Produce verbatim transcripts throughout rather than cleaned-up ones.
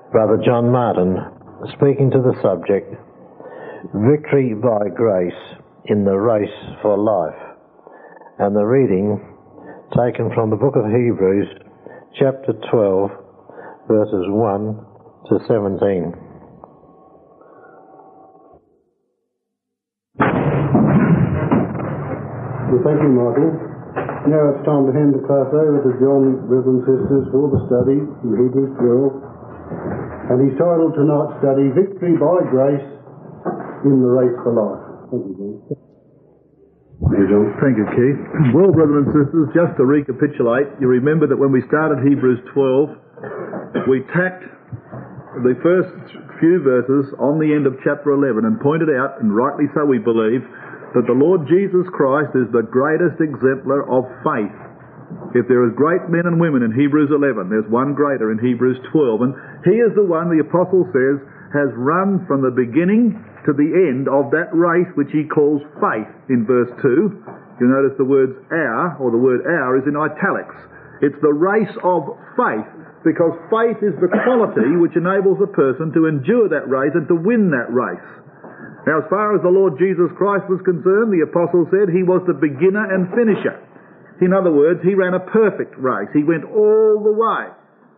Brother John Martin, speaking to the subject, Victory by Grace in the Race for Life, and the reading taken from the book of Hebrews, chapter twelve, verses one to seventeen. Well, thank you, Michael. Now it's time to hand the class over to John, brothers and sisters, for the study in Hebrews twelve. And he's titled tonight's study, Victory by Grace in the Race for Life. Thank you, John. Thank you, John. Thank you, Keith. Well, brothers and sisters, just to recapitulate, you remember that when we started Hebrews twelve, we tacked the first few verses on the end of chapter eleven and pointed out, and rightly so we believe, that the Lord Jesus Christ is the greatest exemplar of faith. If there is great men and women in Hebrews eleven, there's one greater in Hebrews twelve, and he is the one, the apostle says, has run from the beginning to the end of that race which he calls faith in verse two. You'll notice the words our, or the word our, is in italics. It's the race of faith, because faith is the quality which enables a person to endure that race and to win that race. Now, as far as the Lord Jesus Christ was concerned, the apostle said he was the beginner and finisher. In other words, he ran a perfect race. He went all the way.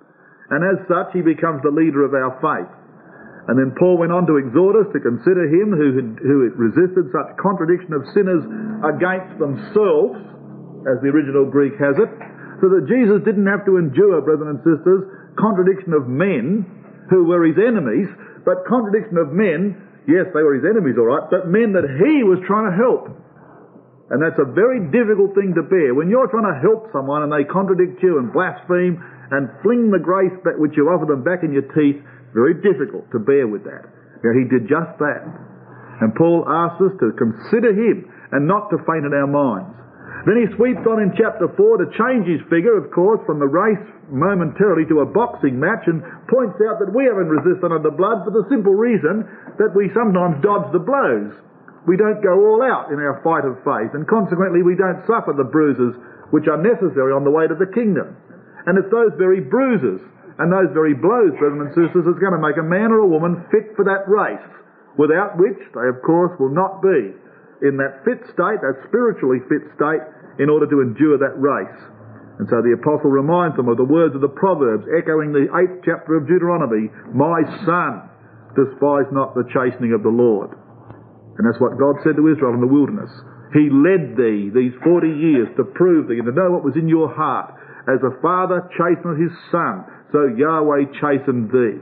And as such, he becomes the leader of our faith. And then Paul went on to exhort us to consider him who had, who had resisted such contradiction of sinners against themselves, as the original Greek has it, so that Jesus didn't have to endure, brothers and sisters, contradiction of men who were his enemies, but contradiction of men. Yes, they were his enemies, all right, but men that he was trying to help. And that's a very difficult thing to bear. When you're trying to help someone and they contradict you and blaspheme and fling the grace that which you offer them back in your teeth, very difficult to bear with that. You know, he did just that. And Paul asks us to consider him and not to faint in our minds. Then he sweeps on in chapter four to change his figure, of course, from the race momentarily to a boxing match, and points out that we haven't resisted under the blood for the simple reason that we sometimes dodge the blows. We don't go all out in our fight of faith, and consequently we don't suffer the bruises which are necessary on the way to the kingdom. And it's those very bruises and those very blows, brothers and sisters, that's going to make a man or a woman fit for that race, without which they, of course, will not be in that fit state, that spiritually fit state, in order to endure that race. And so the apostle reminds them of the words of the Proverbs, echoing the eighth chapter of Deuteronomy, "My son, despise not the chastening of the Lord." And that's what God said to Israel in the wilderness. He led thee these forty years to prove thee and to know what was in your heart. As a father chasteneth his son, so Yahweh chastened thee.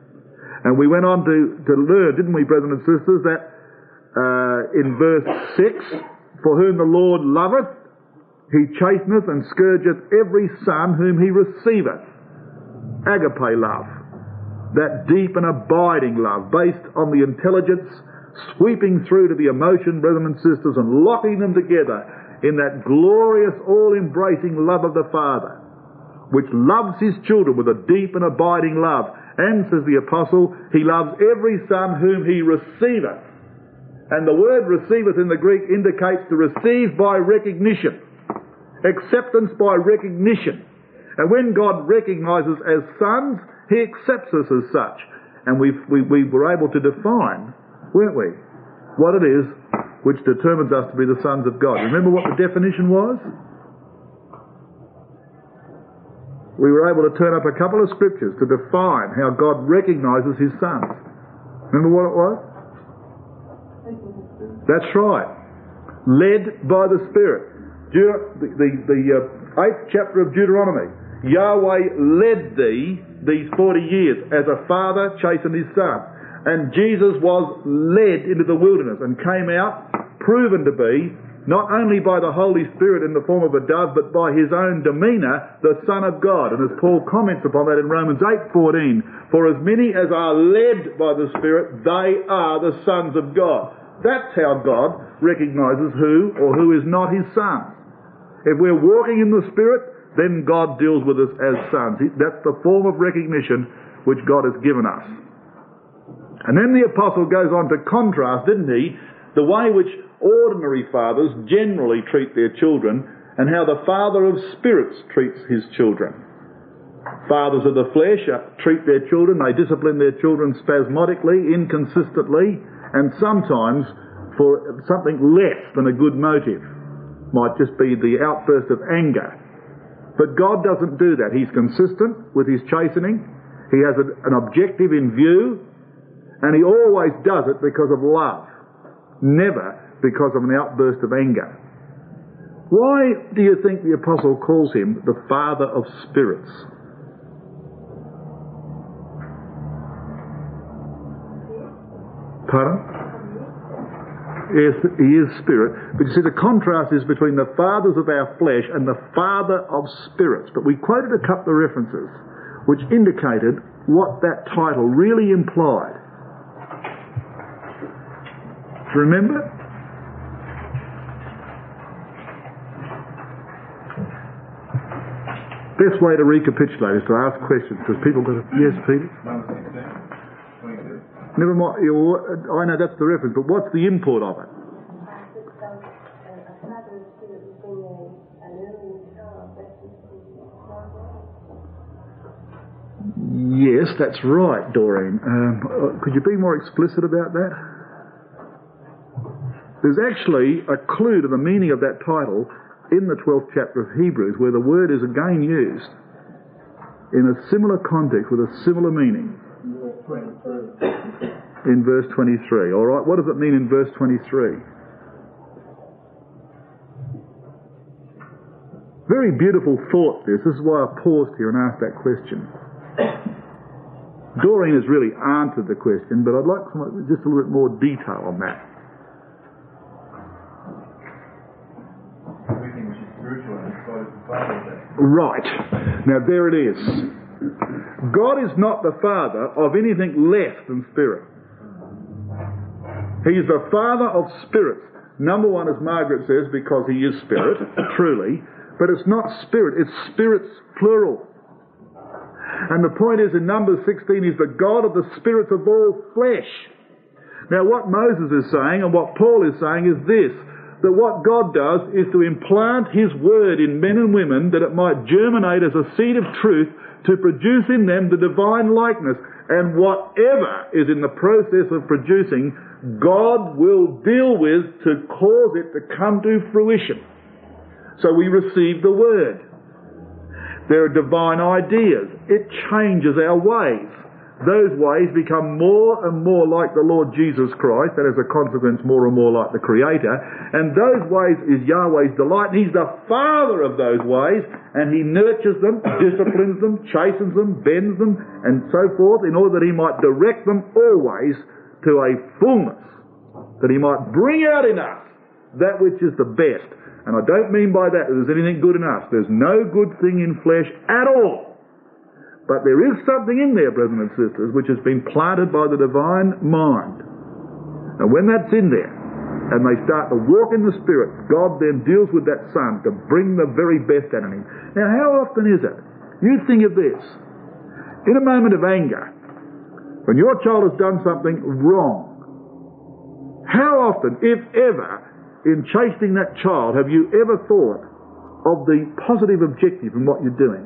And we went on to, to learn, didn't we, brothers and sisters, that uh, in verse six, "For whom the Lord loveth, he chasteneth and scourgeth every son whom he receiveth." Agape love. That deep and abiding love, based on the intelligence, sweeping through to the emotion, brothers and sisters, and locking them together in that glorious, all-embracing love of the Father, which loves his children with a deep and abiding love. And, says the apostle, he loves every son whom he receiveth. And the word receiveth in the Greek indicates to receive by recognition. Acceptance by recognition. And when God recognises as sons, he accepts us as such. And we've, we, we were able to define, weren't we, what it is which determines us to be the sons of God. Remember what the definition was? We were able to turn up a couple of scriptures to define how God recognises his sons. Remember what it was? That's right. Led by the Spirit. The, the, the uh, eighth chapter of Deuteronomy. Yahweh led thee these forty years as a father chastened his son. And Jesus was led into the wilderness and came out proven to be, not only by the Holy Spirit in the form of a dove, but by his own demeanour, the Son of God. And as Paul comments upon that in Romans eight fourteen, "For as many as are led by the Spirit, they are the sons of God." That's how God recognises who or who is not his son. If we're walking in the Spirit, then God deals with us as sons. That's the form of recognition which God has given us. And then the apostle goes on to contrast, didn't he, the way which ordinary fathers generally treat their children and how the Father of spirits treats his children. Fathers of the flesh treat their children, they discipline their children spasmodically, inconsistently, and sometimes for something less than a good motive. Might just be the outburst of anger. But God doesn't do that. He's consistent with his chastening. He has a, an objective in view, and he always does it because of love, never because of an outburst of anger. Why do you think the apostle calls him the Father of spirits? Pardon? Yes, he is spirit. But you see, the contrast is between the fathers of our flesh and the Father of spirits. But we quoted a couple of references which indicated what that title really implied. Remember? Best way to recapitulate is to ask questions, because people got to... Yes, Peter? Never mind, I know that's the reference, but what's the import of it? Yes, that's right, Doreen. Um, could you be more explicit about that? There's actually a clue to the meaning of that title in the twelfth chapter of Hebrews, where the word is again used in a similar context with a similar meaning. In verse twenty-three. All right, what does it mean in verse twenty-three? Very beautiful thought, this. This is why I paused here and asked that question. Doreen has really answered the question, but I'd like some, just a little bit more detail on that. Everything which is spiritual and God is the Father of that. Right. Now there it is. God is not the Father of anything less than spirit. He is the Father of spirits. Number one, as Margaret says, because he is spirit, truly, but it's not spirit, it's spirits plural. And the point is, in Numbers sixteen, he's the God of the spirits of all flesh. Now what Moses is saying and what Paul is saying is this, that what God does is to implant his word in men and women that it might germinate as a seed of truth to produce in them the divine likeness. And whatever is in the process of producing, God will deal with to cause it to come to fruition. So we receive the word. There are divine ideas. It changes our ways. Those ways become more and more like the Lord Jesus Christ, and as a consequence more and more like the Creator. And those ways is Yahweh's delight. He's the Father of those ways, and He nurtures them, disciplines them, chastens them, bends them, and so forth, in order that He might direct them always to a fullness, that He might bring out in us that which is the best. And I don't mean by that that there's anything good in us. There's no good thing in flesh at all. But there is something in there, brethren and sisters, which has been planted by the divine mind. And when that's in there, and they start to walk in the Spirit, God then deals with that son to bring the very best out of him. Now, how often is it? You think of this. In a moment of anger, when your child has done something wrong, how often, if ever, in chastening that child, have you ever thought of the positive objective in what you're doing?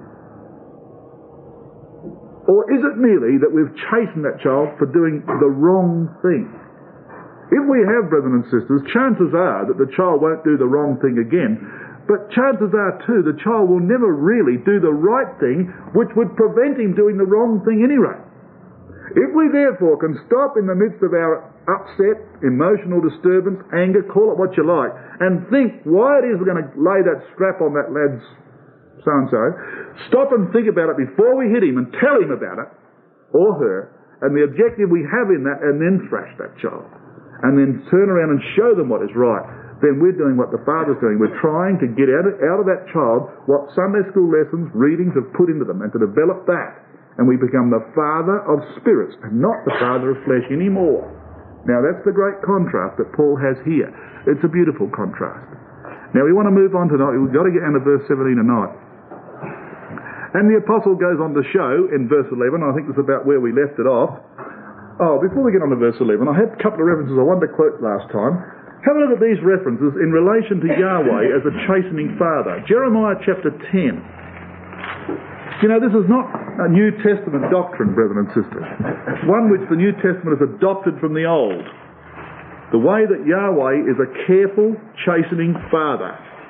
Or is it merely that we've chastened that child for doing the wrong thing? If we have, brethren and sisters, chances are that the child won't do the wrong thing again, but chances are too the child will never really do the right thing, which would prevent him doing the wrong thing anyway. If we therefore can stop in the midst of our upset, emotional disturbance, anger, call it what you like, and think why it is we're going to lay that strap on that lad's so-and-so, stop and think about it before we hit him and tell him about it, or her, and the objective we have in that, and then thrash that child, and then turn around and show them what is right, then we're doing what the Father's doing. We're trying to get out of, out of that child what Sunday school lessons, readings have put into them, and to develop that. And we become the Father of spirits, and not the Father of flesh anymore. Now that's the great contrast that Paul has here. It's a beautiful contrast. Now we want to move on tonight. We've got to get down to verse seventeen tonight. And the apostle goes on to show in verse eleven, I think that's about where we left it off. Oh, before we get on to verse eleven, I had a couple of references I wanted to quote last time. Have a look at these references in relation to Yahweh as a chastening Father. Jeremiah chapter ten. You know, this is not a New Testament doctrine, brethren and sisters. One which the New Testament has adopted from the Old. The way that Yahweh is a careful, chastening Father.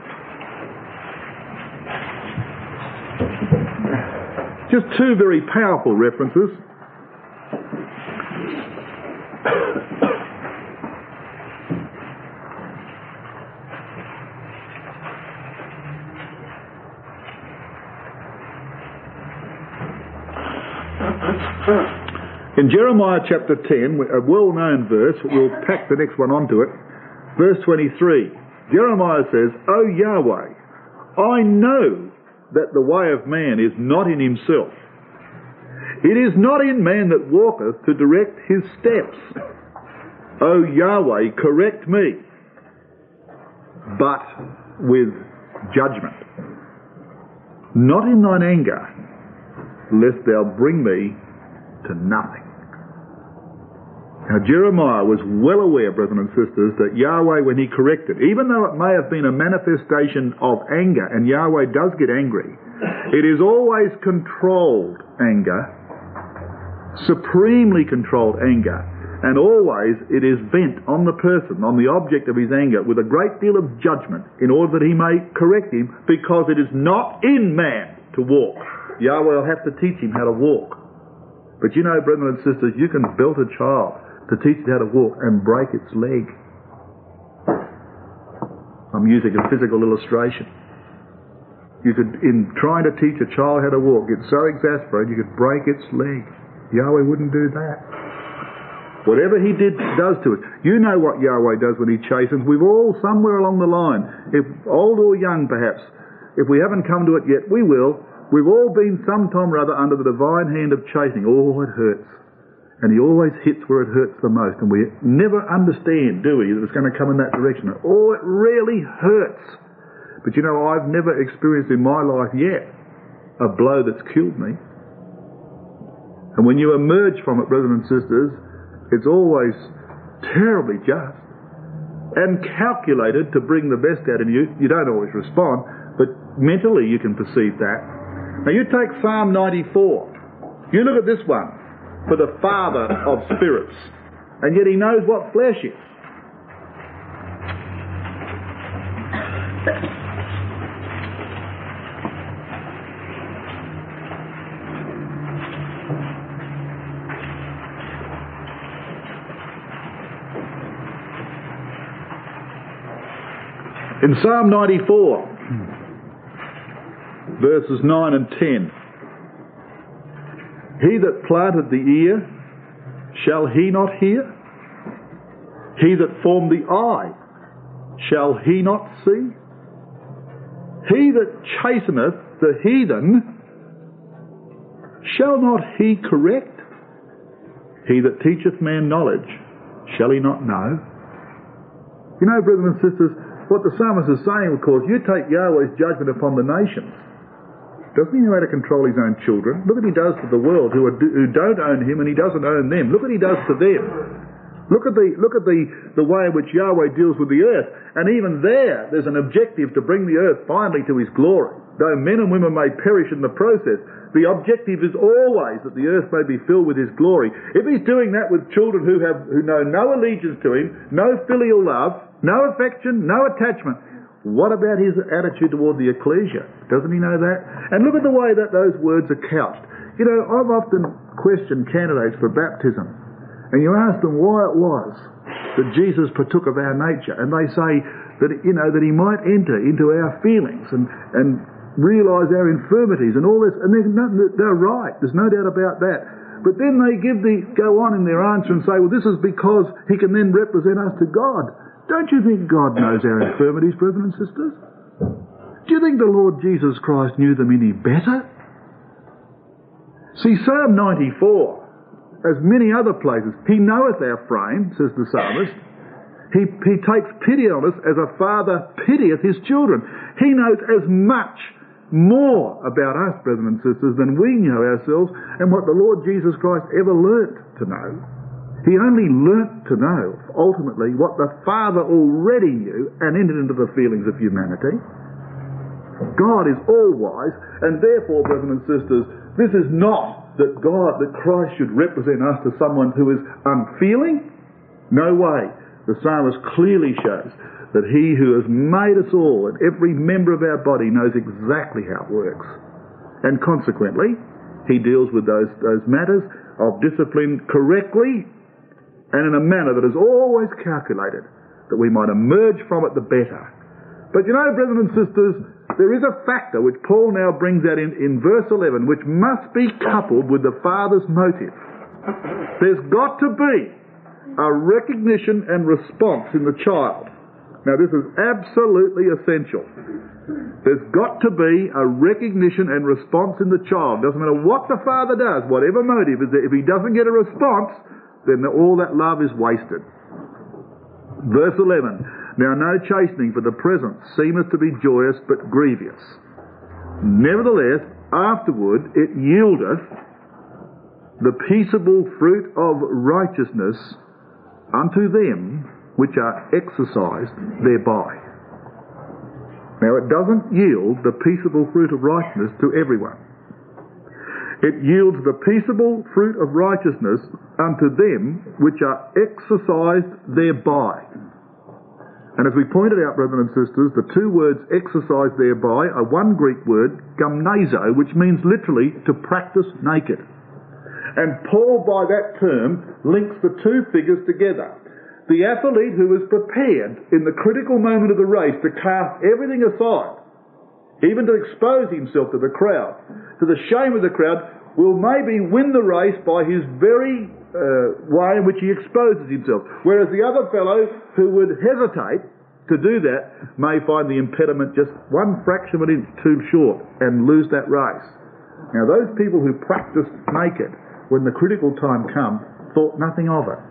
Just two very powerful references. In Jeremiah chapter ten, a well-known verse, we'll tack the next one onto it, verse twenty-three, Jeremiah says, O Yahweh, I know that the way of man is not in himself. It is not in man that walketh to direct his steps. O Yahweh, correct me, but with judgment. Not in thine anger, lest thou bring me to nothing. Now Jeremiah was well aware, brethren and sisters, that Yahweh, when he corrected, even though it may have been a manifestation of anger, and Yahweh does get angry, it is always controlled anger, supremely controlled anger, and always it is bent on the person, on the object of his anger, with a great deal of judgment, in order that he may correct him, because it is not in man to walk. Yahweh will have to teach him how to walk. But you know, brethren and sisters, you can belt a child to teach it how to walk and break its leg. I'm using a physical illustration. You could, in trying to teach a child how to walk, get so exasperated you could break its leg. Yahweh wouldn't do that. Whatever he did does to it. You know what Yahweh does when he chastens. We've all, somewhere along the line, if old or young perhaps, if we haven't come to it yet, we will. We've all been sometime or other under the divine hand of chastening. Oh, it hurts. And he always hits where it hurts the most. And we never understand, do we, that it's going to come in that direction. Oh, it really hurts. But you know, I've never experienced in my life yet a blow that's killed me. And when you emerge from it, brothers and sisters, it's always terribly just and calculated to bring the best out of you. You don't always respond, but mentally you can perceive that. Now you take Psalm ninety-four. You look at this one. For the Father of spirits. And yet he knows what flesh is. In Psalm ninety-four, verses nine and ten, he that planted the ear, shall he not hear? He that formed the eye, shall he not see? He that chasteneth the heathen, shall not he correct? He that teacheth man knowledge, shall he not know? You know, brothers and sisters, what the psalmist is saying, of course, you take Yahweh's judgment upon the nations. Doesn't he know how to control his own children? Look what he does to the world who, are, who don't own him, and he doesn't own them. Look what he does to them. Look at the look at the, the way in which Yahweh deals with the earth. And even there, there's an objective to bring the earth finally to his glory. Though men and women may perish in the process, the objective is always that the earth may be filled with his glory. If he's doing that with children who have who know no allegiance to him, no filial love, no affection, no attachment, what about his attitude toward the ecclesia? Doesn't he know that? And look at the way that those words are couched. You know, I've often questioned candidates for baptism, and you ask them why it was that Jesus partook of our nature, and they say that, you know, that he might enter into our feelings and, and realise our infirmities and all this, and they're, no, they're right, there's no doubt about that. But then they give the, go on in their answer and say, well, this is because he can then represent us to God. Don't you think God knows our infirmities, brethren and sisters? Do you think the Lord Jesus Christ knew them any better? See, Psalm ninety-four, as many other places, he knoweth our frame, says the psalmist. He, he takes pity on us as a father pitieth his children. He knows as much more about us, brethren and sisters, than we know ourselves and what the Lord Jesus Christ ever learnt to know. He only learnt to know, ultimately, what the Father already knew and entered into the feelings of humanity. God is all-wise, and therefore, brethren and sisters, this is not that God, that Christ should represent us to someone who is unfeeling. No way. The psalmist clearly shows that he who has made us all, and every member of our body, knows exactly how it works. And consequently, he deals with those, those matters of discipline correctly and in a manner that is always calculated, that we might emerge from it the better. But you know, brethren and sisters, there is a factor which Paul now brings out in, in verse eleven, which must be coupled with the Father's motive. There's got to be a recognition and response in the child. Now this is absolutely essential. There's got to be a recognition and response in the child. Doesn't matter what the father does, whatever motive is there, if he doesn't get a response, then all that love is wasted. Verse eleven, now no chastening for the present seemeth to be joyous but grievous. Nevertheless, afterward it yieldeth the peaceable fruit of righteousness unto them which are exercised thereby. Now it doesn't yield the peaceable fruit of righteousness to everyone. It yields the peaceable fruit of righteousness unto them which are exercised thereby. And as we pointed out, brethren and sisters, the two words exercised thereby are one Greek word, gymnazo, which means literally to practice naked. And Paul, by that term, links the two figures together. The athlete who is prepared in the critical moment of the race to cast everything aside, even to expose himself to the crowd, to the shame of the crowd, will maybe win the race by his very uh, way in which he exposes himself. Whereas the other fellow who would hesitate to do that may find the impediment just one fraction of an inch too short and lose that race. Now those people who practiced naked when the critical time come thought nothing of it.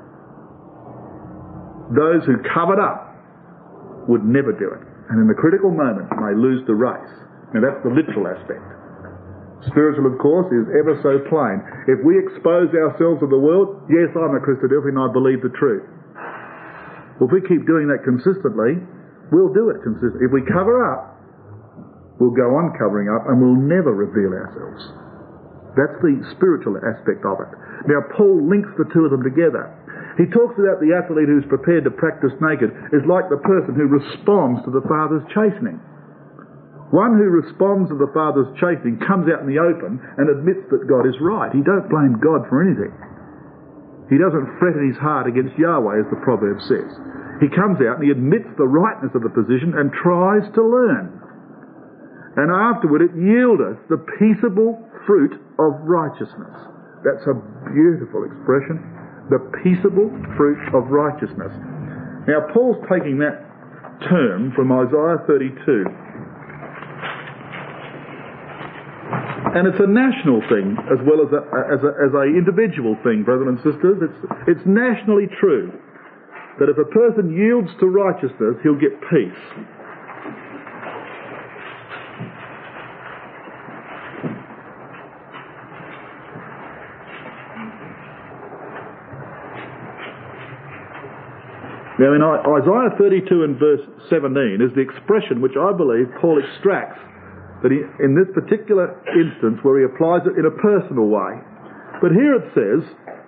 Those who covered up would never do it, and in the critical moment may lose the race. Now that's the literal aspect. Spiritual, of course, is ever so plain. If we expose ourselves to the world, yes, I'm a Christadelphian, I believe the truth. Well, if we keep doing that consistently, we'll do it consistently. If we cover up, we'll go on covering up and we'll never reveal ourselves. That's the spiritual aspect of it. Now, Paul links the two of them together. He talks about the athlete who's prepared to practice naked is like the person who responds to the Father's chastening. One who responds to the Father's chastening comes out in the open and admits that God is right. He don't blame God for anything. He doesn't fret in his heart against Yahweh, as the proverb says. He comes out and he admits the rightness of the position and tries to learn. And afterward it yieldeth the peaceable fruit of righteousness. That's a beautiful expression. The peaceable fruit of righteousness. Now Paul's taking that term from Isaiah thirty-two. And it's a national thing as well as a, as a, as a individual thing, brethren and sisters. It's, it's nationally true that if a person yields to righteousness, he'll get peace. Now in Isaiah thirty-two and verse seventeen is the expression which I believe Paul extracts that he, in this particular instance where he applies it in a personal way. But here it says,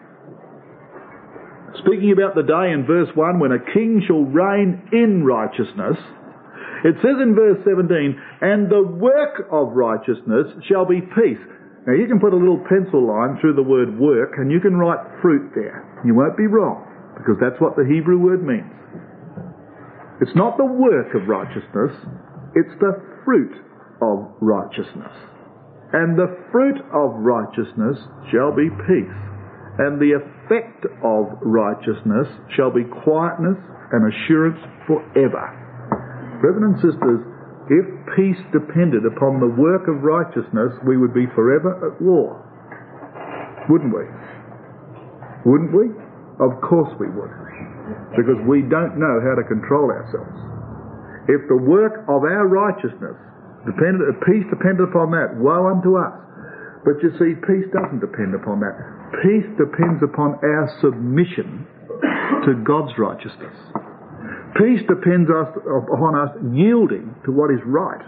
speaking about the day in verse one when a king shall reign in righteousness, it says in verse seventeen, and the work of righteousness shall be peace. Now you can put a little pencil line through the word work and you can write fruit there. You won't be wrong, because that's what the Hebrew word means. It's not the work of righteousness, it's the fruit of righteousness. And the fruit of righteousness shall be peace, and the effect of righteousness shall be quietness and assurance forever. Brethren and sisters, if peace depended upon the work of righteousness, we would be forever at war. Wouldn't we? Wouldn't we? Of course we would, because we don't know how to control ourselves. If the work of our righteousness depended, peace depended upon that, woe unto us. But you see, peace doesn't depend upon that. Peace depends upon our submission to God's righteousness. Peace depends us, upon us yielding to what is right.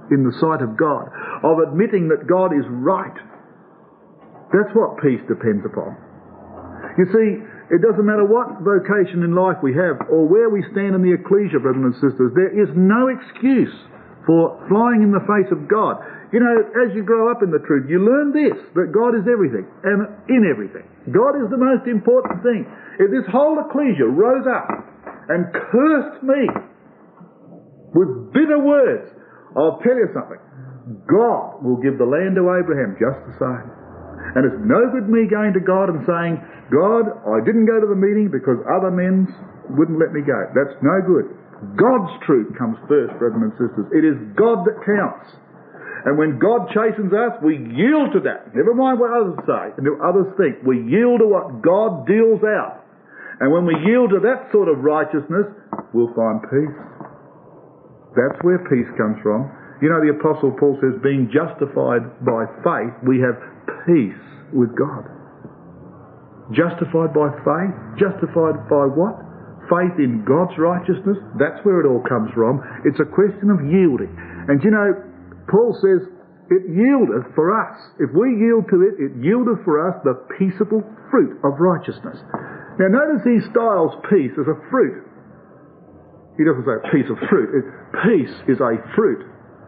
in the sight of God, of admitting that God is right. That's what peace depends upon. You see, it doesn't matter what vocation in life we have or where we stand in the ecclesia, brothers and sisters, there is no excuse for flying in the face of God. You know, as you grow up in the truth, you learn this, that God is everything and in everything. God is the most important thing. If this whole ecclesia rose up and cursed me with bitter words, I'll tell you something. God will give the land to Abraham just the same. And it's no good me going to God and saying, God, I didn't go to the meeting because other men wouldn't let me go. That's no good. God's truth comes first, brothers and sisters. It is God that counts. And when God chastens us, we yield to that. Never mind what others say and what others think. We yield to what God deals out. And when we yield to that sort of righteousness, we'll find peace. That's where peace comes from. You know, the Apostle Paul says, being justified by faith, we have peace with God. Justified by faith? Justified by what? Faith in God's righteousness? That's where it all comes from. It's a question of yielding. And you know, Paul says, it yieldeth for us. If we yield to it, it yieldeth for us the peaceable fruit of righteousness. Now notice he styles peace as a fruit. He doesn't say a piece of fruit. It, peace is a fruit.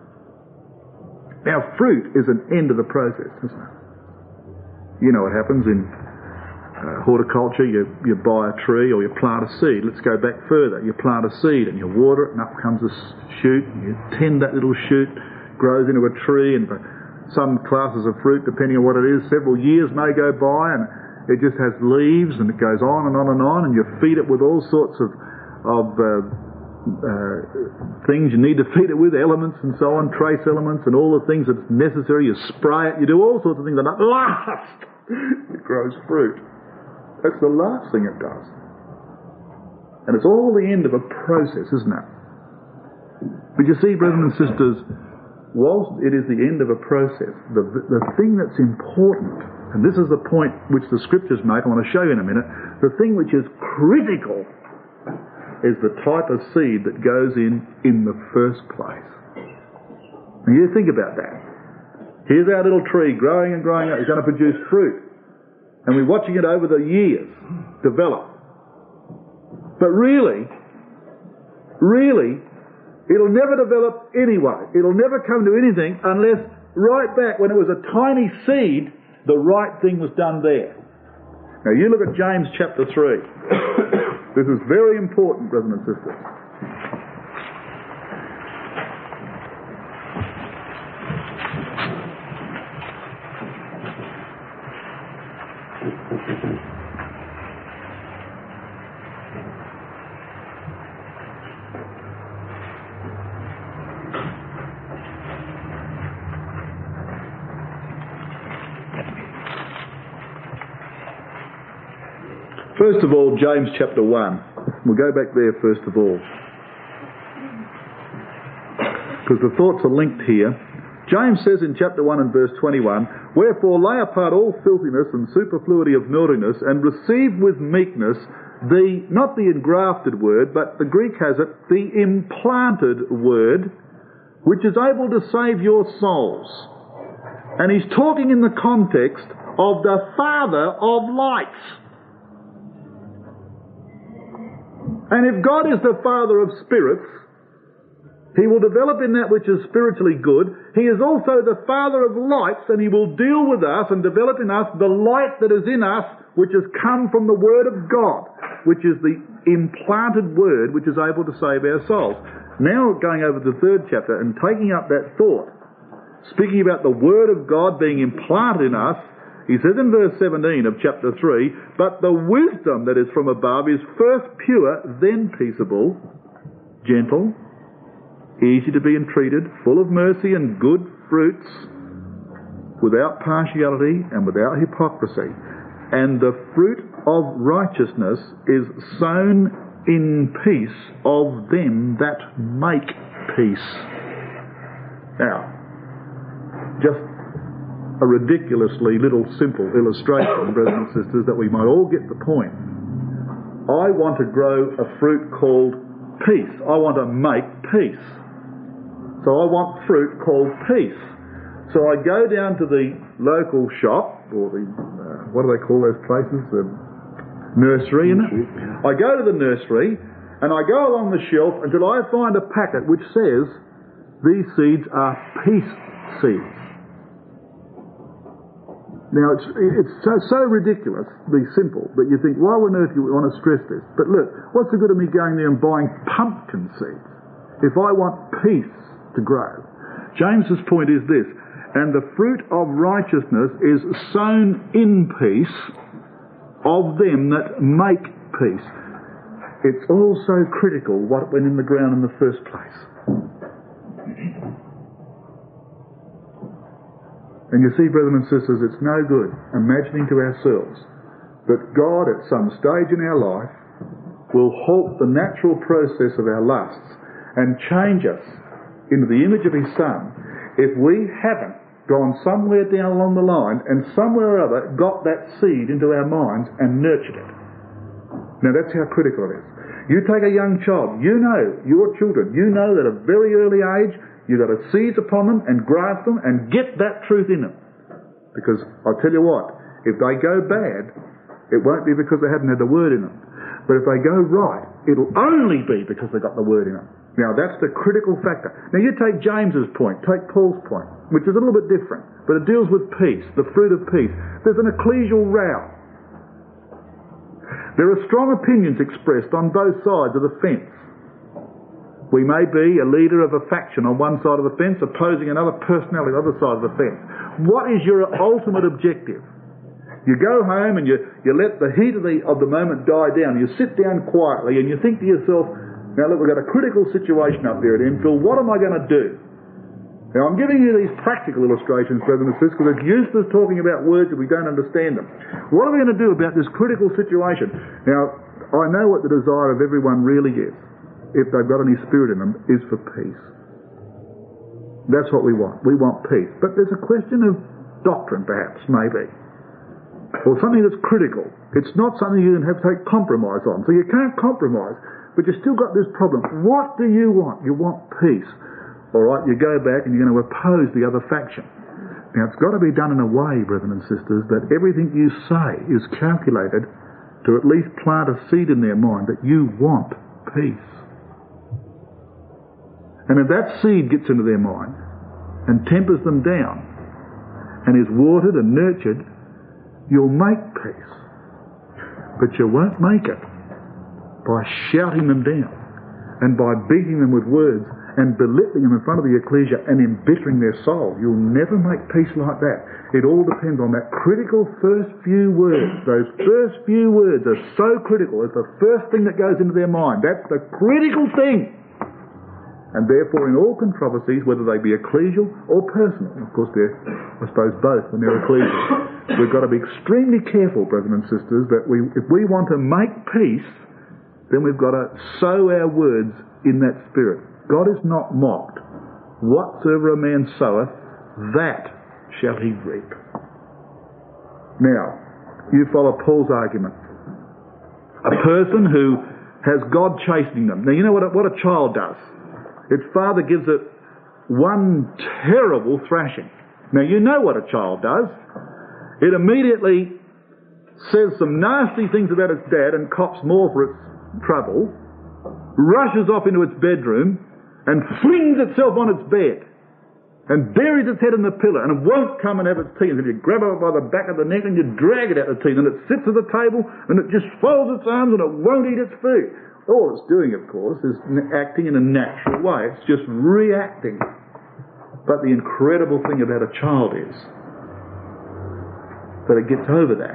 Now fruit is an end of the process, isn't it? You know what happens in uh, horticulture. You, you buy a tree or you plant a seed. Let's go back further. You plant a seed and you water it and up comes a shoot. And you tend that little shoot, grows into a tree, and some classes of fruit, depending on what it is, several years may go by and it just has leaves and it goes on and on and on, and you feed it with all sorts of, of uh, uh, things you need to feed it with, elements and so on, trace elements and all the things that's necessary. You spray it, you do all sorts of things, and at last it grows fruit. That's the last thing it does. And it's all the end of a process, isn't it? But you see, brothers and sisters, whilst it is the end of a process, the, the thing that's important, and this is the point which the scriptures make, I want to show you in a minute, the thing which is critical is the type of seed that goes in in the first place. And you think about that. Here's our little tree growing and growing up. It's going to produce fruit. And we're watching it over the years develop. But really, really, it'll never develop anyway. It'll never come to anything unless right back when it was a tiny seed, the right thing was done there. Now you look at James chapter three. This is very important, brothers and sisters. First of all, James chapter one. We'll go back there first of all, because the thoughts are linked here. James says in chapter one and verse twenty-one, wherefore lay apart all filthiness and superfluity of naughtiness, and receive with meekness the, not the engrafted word, but the Greek has it, the implanted word, which is able to save your souls. And he's talking in the context of the Father of lights. And if God is the Father of spirits, He will develop in that which is spiritually good. He is also the Father of lights, and He will deal with us and develop in us the light that is in us, which has come from the Word of God, which is the implanted Word which is able to save our souls. Now going over to the third chapter and taking up that thought, speaking about the Word of God being implanted in us, he says in verse seventeen of chapter three, but the wisdom that is from above is first pure, then peaceable, gentle, easy to be entreated, full of mercy and good fruits, without partiality and without hypocrisy. And the fruit of righteousness is sown in peace of them that make peace. Now, just a ridiculously little simple illustration, brothers and sisters, that we might all get the point. I want to grow a fruit called peace. I want to make peace. So I want fruit called peace. So I go down to the local shop, or the, uh, what do they call those places? The nursery, isn't it? I go to the nursery, and I go along the shelf until I find a packet which says, these seeds are peace seeds. Now, it's, it's so, so ridiculously simple that you think, why on earth do you want to stress this? But look, what's the good of me going there and buying pumpkin seeds if I want peace to grow? James's point is this, and the fruit of righteousness is sown in peace of them that make peace. It's also critical what went in the ground in the first place. And you see, brothers and sisters, it's no good imagining to ourselves that God at some stage in our life will halt the natural process of our lusts and change us into the image of His Son if we haven't gone somewhere down along the line and somewhere or other got that seed into our minds and nurtured it. Now that's how critical it is. You take a young child, you know, your children, you know that at a very early age you've got to seize upon them and grasp them and get that truth in them. Because I'll tell you what, if they go bad, it won't be because they haven't had the word in them. But if they go right, it'll only be because they got the word in them. Now that's the critical factor. Now you take James's point, take Paul's point, which is a little bit different, but it deals with peace, the fruit of peace. There's an ecclesial row. There are strong opinions expressed on both sides of the fence. We may be a leader of a faction on one side of the fence opposing another personality on the other side of the fence. What is your ultimate objective? You go home and you, you let the heat of the, of the moment die down. You sit down quietly and you think to yourself, now look, we've got a critical situation up there at Enfield. What am I going to do? Now I'm giving you these practical illustrations, brothers and sisters, because it's useless talking about words if we don't understand them. What are we going to do about this critical situation? Now, I know what the desire of everyone really is, if they've got any spirit in them, is for peace. That's what we want. We want peace. But there's a question of doctrine, perhaps, maybe. Or something that's critical. It's not something you can have to take compromise on. So you can't compromise, but you've still got this problem. What do you want? You want peace. All right, you go back and you're going to oppose the other faction. Now, it's got to be done in a way, brethren and sisters, that everything you say is calculated to at least plant a seed in their mind that you want peace. And if that seed gets into their mind and tempers them down and is watered and nurtured, you'll make peace. But you won't make it by shouting them down and by beating them with words and belittling them in front of the ecclesia and embittering their soul. You'll never make peace like that. It all depends on that critical first few words. Those first few words are so critical. It's the first thing that goes into their mind. That's the critical thing. And therefore in all controversies, whether they be ecclesial or personal, of course they're, I suppose, both when they're ecclesial, we've got to be extremely careful, brothers and sisters, that we, if we want to make peace, then we've got to sow our words in that spirit. God is not mocked. Whatsoever a man soweth, that shall he reap. Now, you follow Paul's argument. A person who has God chastening them. Now, you know what a, what a child does? Its father gives it one terrible thrashing. Now, you know what a child does. It immediately says some nasty things about its dad and cops more for its trouble, rushes off into its bedroom, and flings itself on its bed and buries its head in the pillow, and it won't come and have its tea until you grab it by the back of the neck and you drag it out of the tea, and it sits at the table and it just folds its arms and it won't eat its food. All it's doing, of course, is acting in a natural way. It's just reacting. But the incredible thing about a child is that it gets over that.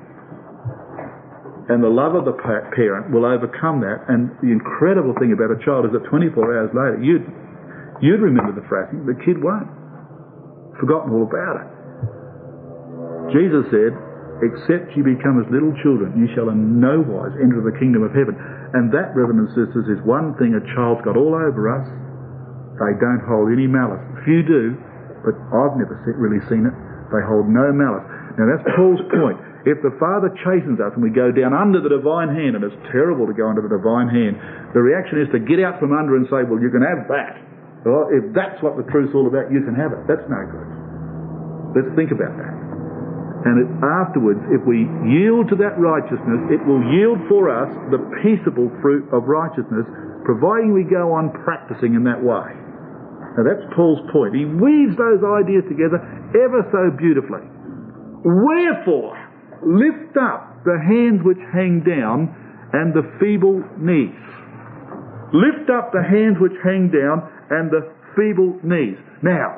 And the love of the parent will overcome that. And the incredible thing about a child is that twenty-four hours later, you'd, you'd remember the thrashing. The kid won't. Forgotten all about it. Jesus said, except you become as little children, you shall in no wise enter the kingdom of heaven. And that, brothers and sisters, is one thing a child's got all over us. They don't hold any malice. Few do, but I've never really seen it. They hold no malice. Now that's Paul's point. If the Father chastens us and we go down under the divine hand, and it's terrible to go under the divine hand, the reaction is to get out from under and say, well, you can have that. Well, if that's what the truth's all about, you can have it. That's no good. Let's think about that. And it, afterwards, if we yield to that righteousness, it will yield for us the peaceable fruit of righteousness, providing we go on practicing in that way. Now that's Paul's point. He weaves those ideas together ever so beautifully. Wherefore, lift up the hands which hang down and the feeble knees. Lift up the hands which hang down and the feeble knees. Now,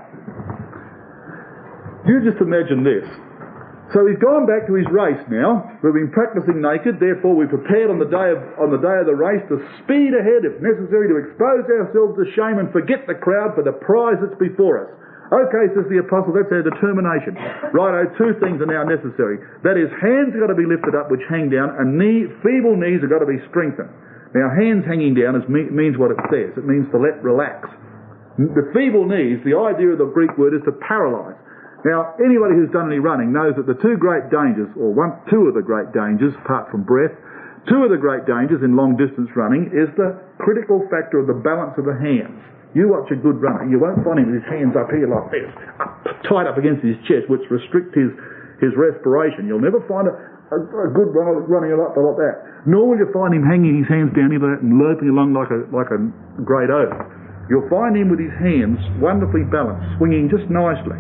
you just imagine this. So he's gone back to his race now. We've been practicing naked, therefore we're prepared on the day of on the day of the race to speed ahead if necessary, to expose ourselves to shame and forget the crowd for the prize that's before us. Okay, says the apostle, that's our determination. Righto, two things are now necessary. That is, hands have got to be lifted up which hang down, and knee, feeble knees have got to be strengthened. Now, hands hanging down is, means what it says. It means to let relax. The feeble knees, the idea of the Greek word is to paralyse. Now, anybody who's done any running knows that the two great dangers, or one, two of the great dangers, apart from breath, two of the great dangers in long-distance running is the critical factor of the balance of the hands. You watch a good runner, you won't find him with his hands up here like this, up, tight up against his chest, which restrict his, his respiration. You'll never find a, a, a good runner running like, like that. Nor will you find him hanging his hands down here like that and loping along like a, like a great oak. You'll find him with his hands wonderfully balanced, swinging just nicely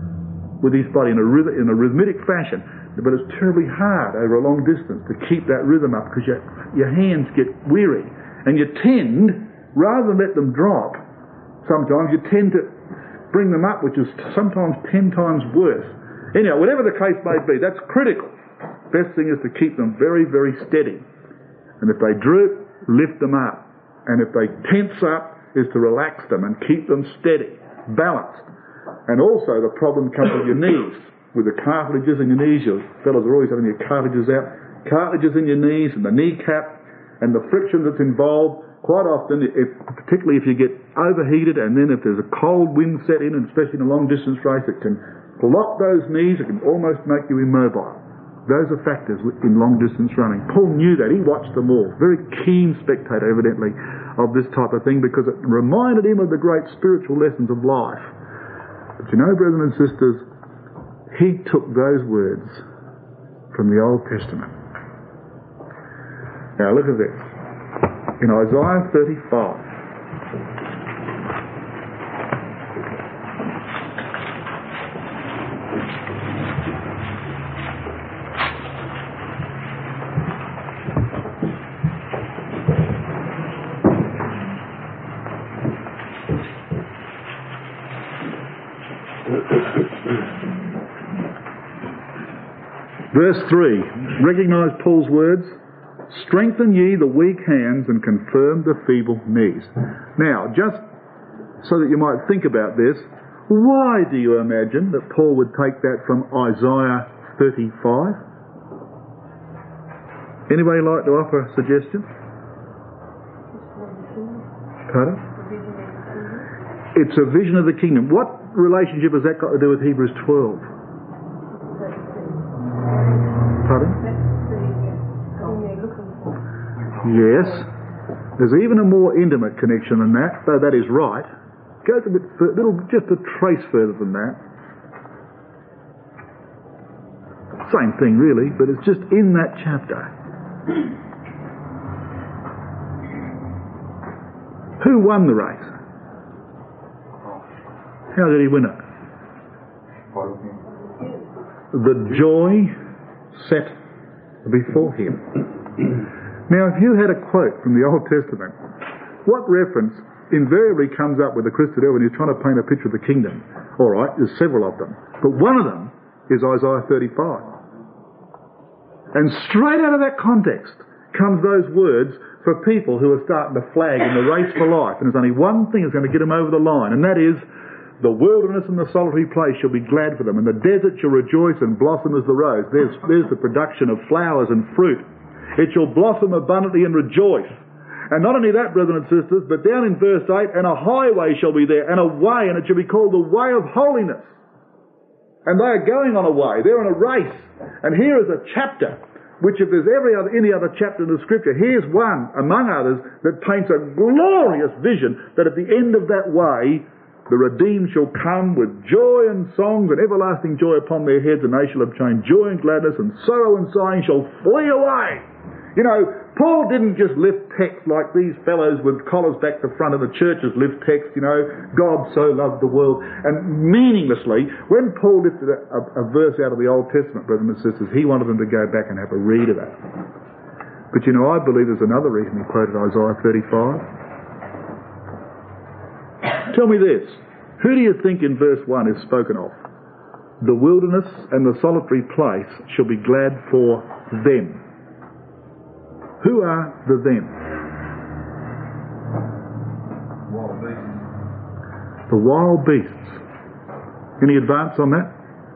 with his body in a, in a rhythmic fashion. But it's terribly hard over a long distance to keep that rhythm up because your, your hands get weary. And you tend, rather than let them drop, sometimes you tend to bring them up, which is sometimes ten times worse. Anyhow, whatever the case may be, that's critical. Best thing is to keep them very, very steady. And if they droop, lift them up. And if they tense up, is to relax them and keep them steady, balanced. And also the problem comes with your knees, with the cartilages in your knees. Your fellas are always having your cartilages out. Cartilages in your knees and the kneecap and the friction that's involved. Quite often, if, particularly if you get overheated and then if there's a cold wind set in, and especially in a long distance race, it can block those knees, it can almost make you immobile. Those are factors in long distance running. Paul knew that. He watched them all. Very keen spectator, evidently, of this type of thing because it reminded him of the great spiritual lessons of life. But you know, brethren and sisters, he took those words from the Old Testament. Now look at this. In Isaiah thirty-five. Verse three, recognise Paul's words, strengthen ye the weak hands and confirm the feeble knees. Now, just so that you might think about this, why do you imagine that Paul would take that from Isaiah thirty-five? Anybody like to offer a suggestion? Pardon? It's a vision of the kingdom. What relationship has that got to do with Hebrews twelve? Pardon? Yes. There's even a more intimate connection than that, though that is right. Goes a bit further, little, just a trace further than that. Same thing really, but it's just in that chapter. Who won the race? How did he win it? The joy set before him. Now, if you had a quote from the Old Testament, what reference invariably comes up with the Christian when he's trying to paint a picture of the kingdom? All right, there's several of them, but one of them is Isaiah thirty-five. And straight out of that context comes those words for people who are starting to flag in the race for life, and there's only one thing that's going to get them over the line, and that is, the wilderness and the solitary place shall be glad for them, and the desert shall rejoice and blossom as the rose. There's, there's the production of flowers and fruit. It shall blossom abundantly and rejoice. And not only that, brethren and sisters, but down in verse eight, and a highway shall be there, and a way, and it shall be called the way of holiness. And they are going on a way. They're on a race. And here is a chapter which if there's every other, any other chapter in the Scripture, here's one, among others, that paints a glorious vision that at the end of that way, the redeemed shall come with joy and songs and everlasting joy upon their heads, and they shall obtain joy and gladness, and sorrow and sighing shall flee away. You know, Paul didn't just lift text like these fellows with collars back to front of the churches lift text, you know, God so loved the world. And meaninglessly, when Paul lifted a, a, a verse out of the Old Testament, brothers and sisters, he wanted them to go back and have a read of that. But you know, I believe there's another reason he quoted Isaiah thirty-five. Tell me this, who do you think in verse one is spoken of? The wilderness and the solitary place shall be glad for them. Who are the them? Wild beasts. The wild beasts. Any advance on that?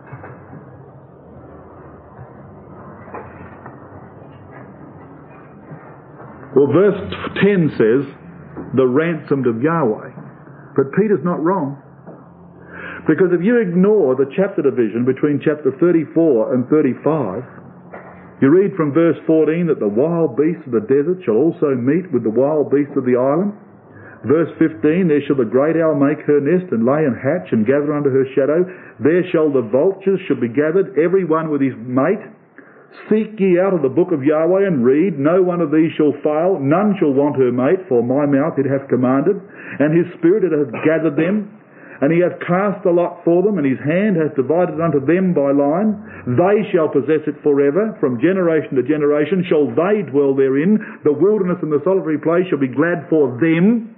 Well, verse ten says, the ransomed of Yahweh. But Peter's not wrong. Because if you ignore the chapter division between chapter thirty-four and thirty-five, you read from verse fourteen that the wild beasts of the desert shall also meet with the wild beasts of the island. Verse fifteen, there shall the great owl make her nest and lay and hatch and gather under her shadow. There shall the vultures shall be gathered, every one with his mate. Seek ye out of the book of Yahweh and read. No one of these shall fail, none shall want her mate, for my mouth it hath commanded, and his spirit it hath gathered them. And he hath cast a lot for them, and his hand hath divided unto them by line. They shall possess it forever, from generation to generation shall they dwell therein. The wilderness and the solitary place shall be glad for them.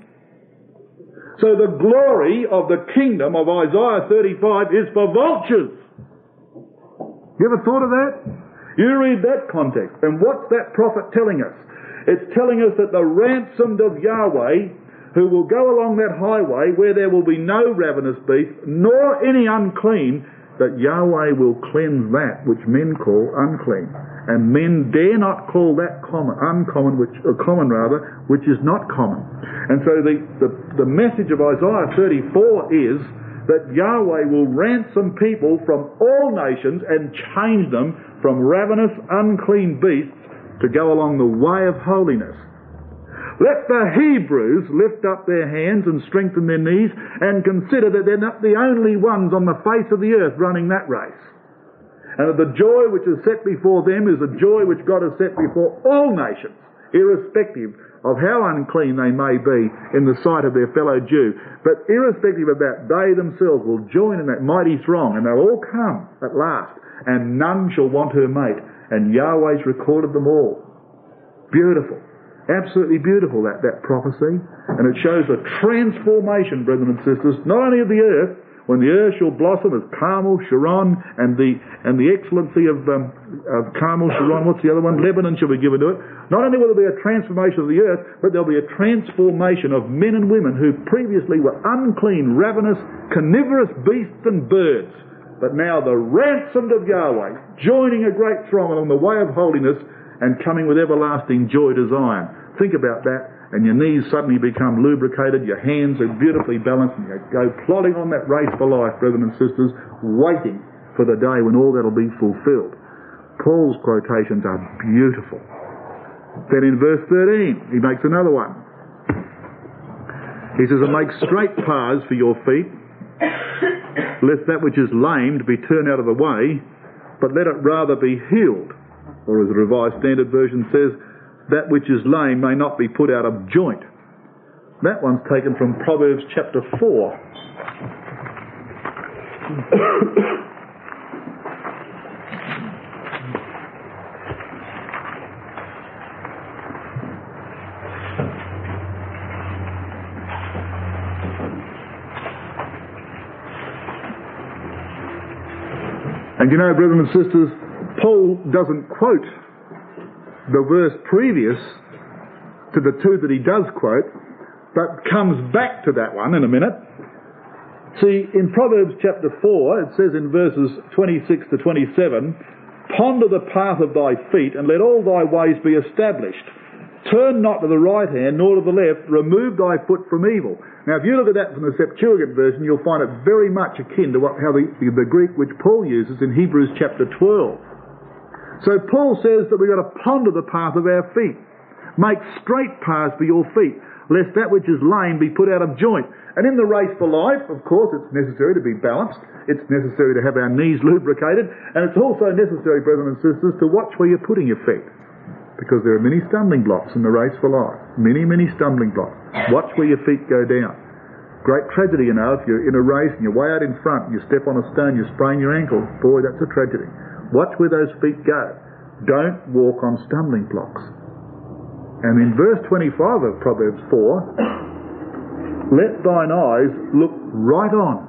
So the glory of the kingdom of Isaiah thirty-five is for vultures. You ever thought of that? You read that context, and what's that prophet telling us? It's telling us that the ransomed of Yahweh, who will go along that highway where there will be no ravenous beast, nor any unclean, that Yahweh will cleanse that which men call unclean. And men dare not call that common, uncommon, which, or common rather, which is not common. And so the, the, the message of Isaiah thirty-four is that Yahweh will ransom people from all nations and change them from ravenous, unclean beasts to go along the way of holiness. Let the Hebrews lift up their hands and strengthen their knees and consider that they're not the only ones on the face of the earth running that race. And that the joy which is set before them is the joy which God has set before all nations, irrespective of how unclean they may be in the sight of their fellow Jew. But irrespective of that, they themselves will join in that mighty throng, and they'll all come at last, and none shall want her mate. And Yahweh's recorded them all. Beautiful. Absolutely beautiful, that, that prophecy. And it shows a transformation, brethren and sisters, not only of the earth, when the earth shall blossom as Carmel, Sharon, and the and the excellency of, um, of Carmel, Sharon, what's the other one? Lebanon shall be given to it. Not only will there be a transformation of the earth, but there'll be a transformation of men and women who previously were unclean, ravenous, carnivorous beasts and birds. But now the ransomed of Yahweh, joining a great throng along the way of holiness, and coming with everlasting joy to Zion. Think about that, and your knees suddenly become lubricated, your hands are beautifully balanced, and you go plodding on that race for life, brethren and sisters, waiting for the day when all that will be fulfilled. Paul's quotations are beautiful. Then in verse thirteen, he makes another one. He says, "And make straight paths for your feet, lest that which is lamed be turned out of the way, but let it rather be healed." Or as the Revised Standard Version says, that which is lame may not be put out of joint. That one's taken from Proverbs chapter four. And you know, brothers and sisters, Paul doesn't quote the verse previous to the two that he does quote, but comes back to that one in a minute. See, in Proverbs chapter four, it says in verses twenty-six to twenty-seven, "Ponder the path of thy feet, and let all thy ways be established. Turn not to the right hand, nor to the left. Remove thy foot from evil." Now, if you look at that from the Septuagint version, you'll find it very much akin to what, how the, the Greek which Paul uses in Hebrews chapter twelve. So Paul says that we've got to ponder the path of our feet. Make straight paths for your feet, lest that which is lame be put out of joint. And in the race for life, of course, it's necessary to be balanced. It's necessary to have our knees lubricated. And it's also necessary, brethren and sisters, to watch where you're putting your feet. Because there are many stumbling blocks in the race for life. Many, many stumbling blocks. Watch where your feet go down. Great tragedy, you know, if you're in a race and you're way out in front and you step on a stone, you sprain your ankle. Boy, that's a tragedy. Watch where those feet go. Don't walk on stumbling blocks. And in verse twenty-five of Proverbs four, let thine eyes look right on.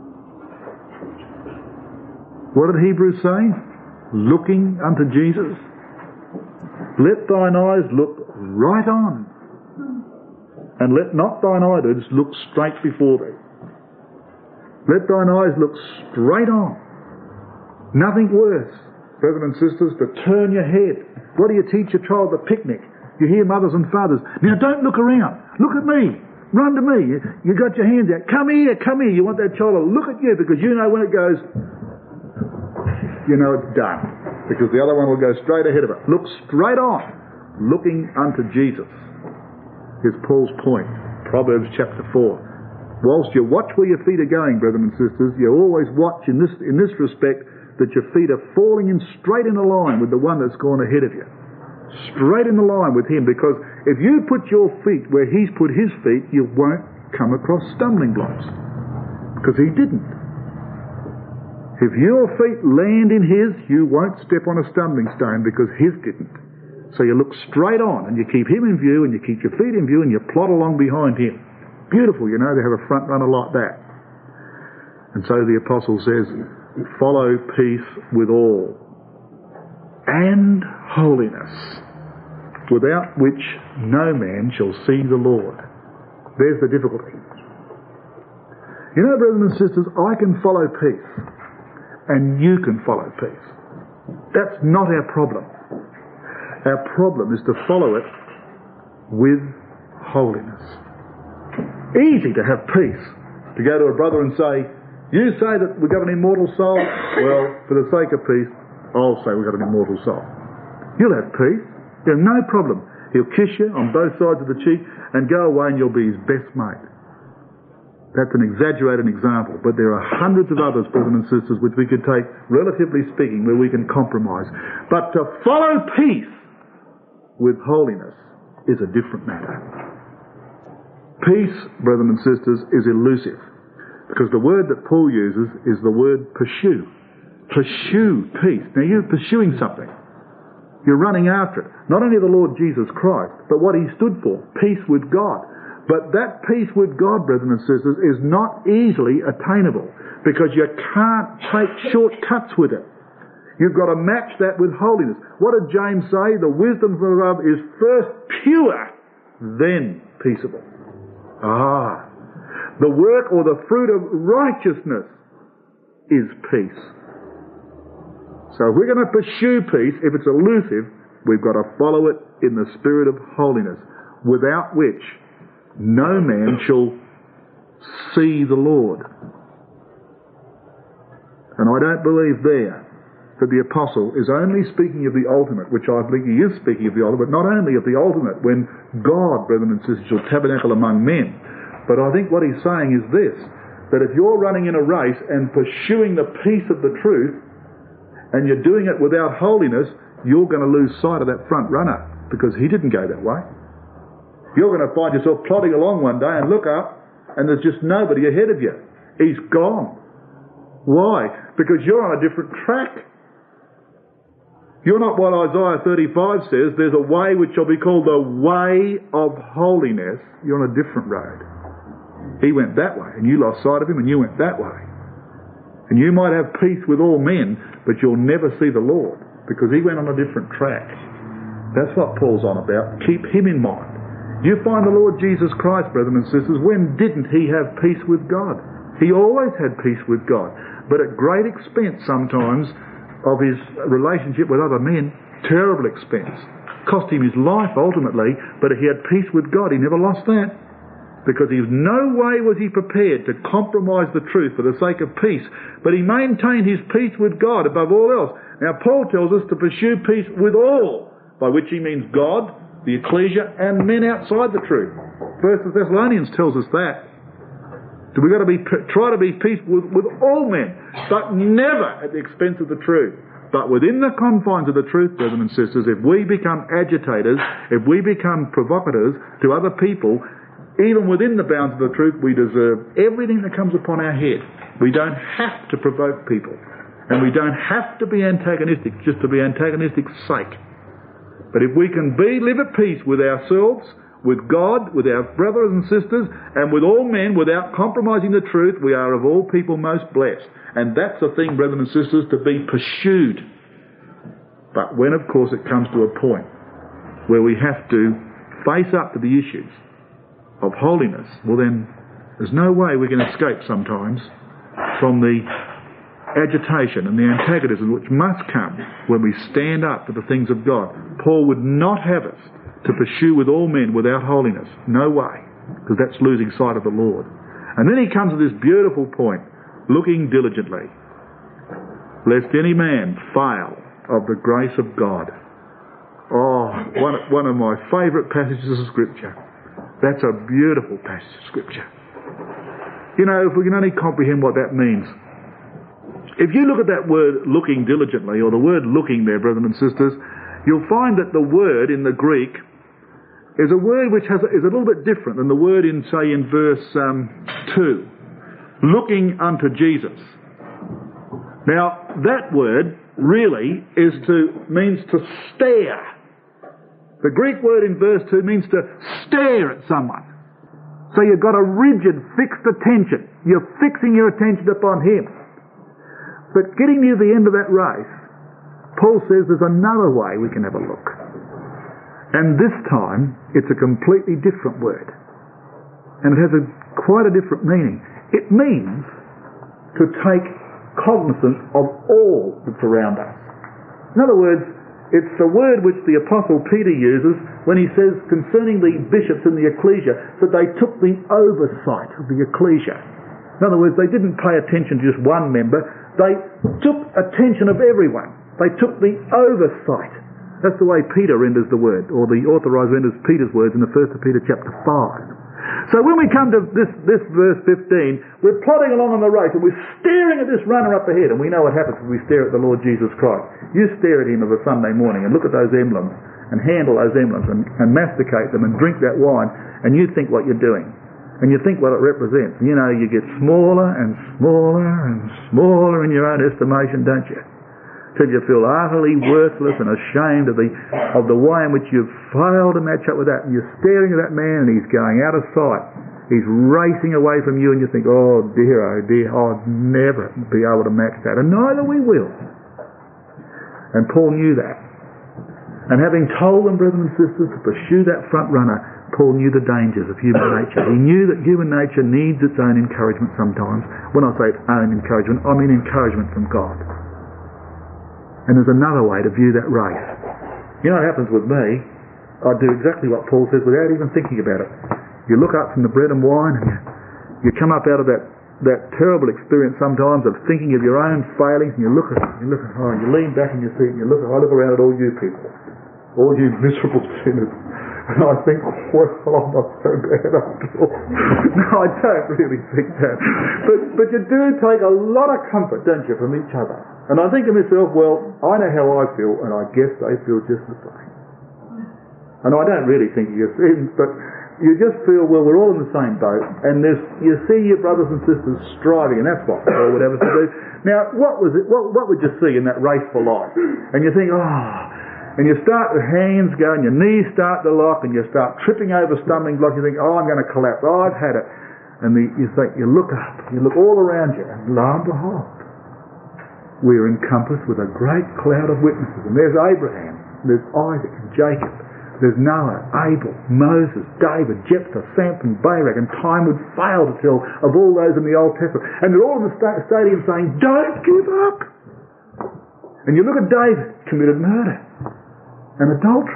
What did Hebrews say? Looking unto Jesus. Let thine eyes look right on. And let not thine eyelids look straight before thee. Let thine eyes look straight on. Nothing worse, brethren and sisters, to turn your head. What do you teach your child at the picnic? You hear mothers and fathers, now don't look around. Look at me. Run to me. You, you got your hands out. Come here, come here. You want that child to look at you because you know when it goes, you know it's done. Because the other one will go straight ahead of it. Look straight on. Looking unto Jesus. Here's Paul's point. Proverbs chapter four. Whilst you watch where your feet are going, brethren and sisters, you always watch in this, in this respect that your feet are falling in straight in a line with the one that's gone ahead of you. Straight in the line with him, because if you put your feet where he's put his feet, you won't come across stumbling blocks. Because he didn't. If your feet land in his, you won't step on a stumbling stone because his didn't. So you look straight on and you keep him in view and you keep your feet in view and you plod along behind him. Beautiful, you know, to have a front runner like that. And so the apostle says, follow peace with all and holiness, without which no man shall see the Lord. There's the difficulty. You know, brothers and sisters, I can follow peace and you can follow peace. That's not our problem. Our problem is to follow it with holiness. Easy to have peace. To go to a brother and say, you say that we've got an immortal soul? Well, for the sake of peace, I'll say we've got an immortal soul. You'll have peace. You'll have no problem. He'll kiss you on both sides of the cheek and go away and you'll be his best mate. That's an exaggerated example, but there are hundreds of others, brothers and sisters, which we could take, relatively speaking, where we can compromise. But to follow peace with holiness is a different matter. Peace, brothers and sisters, is elusive, because the word that Paul uses is the word pursue. Pursue peace. Now you're pursuing something. You're running after it. Not only the Lord Jesus Christ, but what he stood for, peace with God. But that peace with God, brethren and sisters, is not easily attainable because you can't take shortcuts with it. You've got to match that with holiness. What did James say? The wisdom from above is first pure, then peaceable. Ah, the work or the fruit of righteousness is peace. So if we're going to pursue peace, if it's elusive, we've got to follow it in the spirit of holiness, without which no man shall see the Lord. And I don't believe there that the apostle is only speaking of the ultimate, which I believe he is speaking of the ultimate, not only of the ultimate, when God, brethren and sisters, shall tabernacle among men. But I think what he's saying is this, that if you're running in a race and pursuing the peace of the truth, and you're doing it without holiness, you're going to lose sight of that front runner, because he didn't go that way. You're going to find yourself plodding along one day and look up and there's just nobody ahead of you. He's gone. Why? Because you're on a different track. You're not what Isaiah thirty-five says, there's a way which shall be called the way of holiness. You're on a different road. He went that way and you lost sight of him and you went that way. And you might have peace with all men, but you'll never see the Lord because he went on a different track. That's what Paul's on about. Keep him in mind. You find the Lord Jesus Christ, brethren and sisters, when didn't he have peace with God? He always had peace with God, but at great expense sometimes of his relationship with other men. Terrible expense. Cost him his life ultimately, but he had peace with God. He never lost that. because in no way was he prepared to compromise the truth for the sake of peace, but he maintained his peace with God above all else. Now Paul tells us to pursue peace with all, by which he means God, the ecclesia, and men outside the truth. First Thessalonians tells us that. So we've got to be, try to be peaceful with, with all men, but never at the expense of the truth. But within the confines of the truth, brethren and sisters, if we become agitators, if we become provocateurs to other people, even within the bounds of the truth, we deserve everything that comes upon our head. We don't have to provoke people. And we don't have to be antagonistic just to be antagonistic's sake. But if we can be, live at peace with ourselves, with God, with our brothers and sisters, and with all men without compromising the truth, we are of all people most blessed. And that's the thing, brethren and sisters, to be pursued. But when, of course, it comes to a point where we have to face up to the issues of holiness, well then, there's no way we can escape sometimes from the agitation and the antagonism which must come when we stand up to the things of God. Paul would not have us to pursue with all men without holiness. No way, because that's losing sight of the Lord. And then he comes to this beautiful point, looking diligently, lest any man fail of the grace of God. Oh, one, one of my favourite passages of Scripture. That's a beautiful passage of Scripture. You know, if we can only comprehend what that means. If you look at that word looking diligently, or the word looking there, brethren and sisters, you'll find that the word in the Greek is a word which has is a little bit different than the word in, say, in verse um, two. Looking unto Jesus. Now, that word really is to means to stare. The Greek word in verse two means to stare at someone. So you've got a rigid, fixed attention. You're fixing your attention upon him. But getting near the end of that race, Paul says there's another way we can have a look. And this time, it's a completely different word. And it has a quite a different meaning. It means to take cognizance of all that's around us. In other words, it's a word which the Apostle Peter uses when he says concerning the bishops in the ecclesia that they took the oversight of the ecclesia. In other words, they didn't pay attention to just one member, they took attention of everyone. They took the oversight. That's the way Peter renders the word, or the authorised renders Peter's words in the First Peter chapter five. So when we come to this, this verse fifteen, we're plodding along on the race and we're staring at this runner up ahead, and we know what happens when we stare at the Lord Jesus Christ. You stare at him of a Sunday morning and look at those emblems and handle those emblems and, and masticate them and drink that wine, and you think what you're doing. And you think what it represents. You know, you get smaller and smaller and smaller in your own estimation, don't you? Till you feel utterly worthless and ashamed of the of the way in which you've failed to match up with that. And you're staring at that man and he's going out of sight. He's racing away from you and you think, oh dear, oh dear, I'll never be able to match that. And neither we will. And Paul knew that. And having told them, brethren and sisters, to pursue that front runner, Paul knew the dangers of human nature. He knew that human nature needs its own encouragement sometimes. When I say its own encouragement, I mean encouragement from God. And there's another way to view that race. You know what happens with me? I do exactly what Paul says without even thinking about it. You look up from the bread and wine and you, you come up out of that, that terrible experience sometimes of thinking of your own failings, and you look at you look at oh, you lean back in your seat and you look I look around at all you people, all you miserable sinners. And I think, well, I'm not so bad after all. No, I don't really think that. But but you do take a lot of comfort, don't you, from each other. And I think to myself, well, I know how I feel, and I guess they feel just the same. And I don't really think of your sins, but you just feel, well, we're all in the same boat, and there's, you see your brothers and sisters striving, and that's what Paul would have us to do. Now, what was it? What, what would you see in that race for life? And you think, oh... And you start, the hands go, and your knees start to lock, and you start tripping over stumbling blocks. You think, oh, I'm going to collapse. Oh, I've had it. And the, you think, you look up, you look all around you, and lo and behold, we're encompassed with a great cloud of witnesses. And there's Abraham, there's Isaac and Jacob, there's Noah, Abel, Moses, David, Jephthah, Samson, Barak, and time would fail to tell of all those in the Old Testament. And they're all in the sta- stadium saying, don't give up. And you look at David, committed murder and adultery.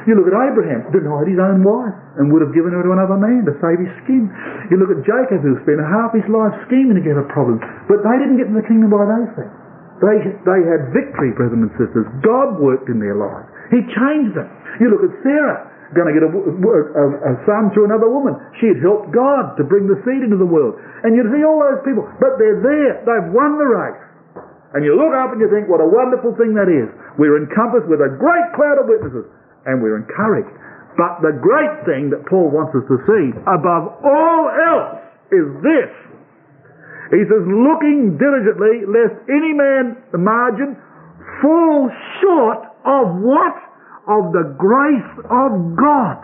You look at Abraham, denied his own wife and would have given her to another man to save his skin. You look at Jacob, who spent half his life scheming to get a problem. But they didn't get in the kingdom by those things. They, they had victory, brothers and sisters. God worked in their lives. He changed them. You look at Sarah, going to get a, a, a son through another woman. She had helped God to bring the seed into the world. And you see all those people, but they're there. They've won the race. And you look up and you think, what a wonderful thing that is. We're encompassed with a great cloud of witnesses. And we're encouraged. But the great thing that Paul wants us to see, above all else, is this. He says, looking diligently, lest any man, the margin, fall short of what? Of the grace of God.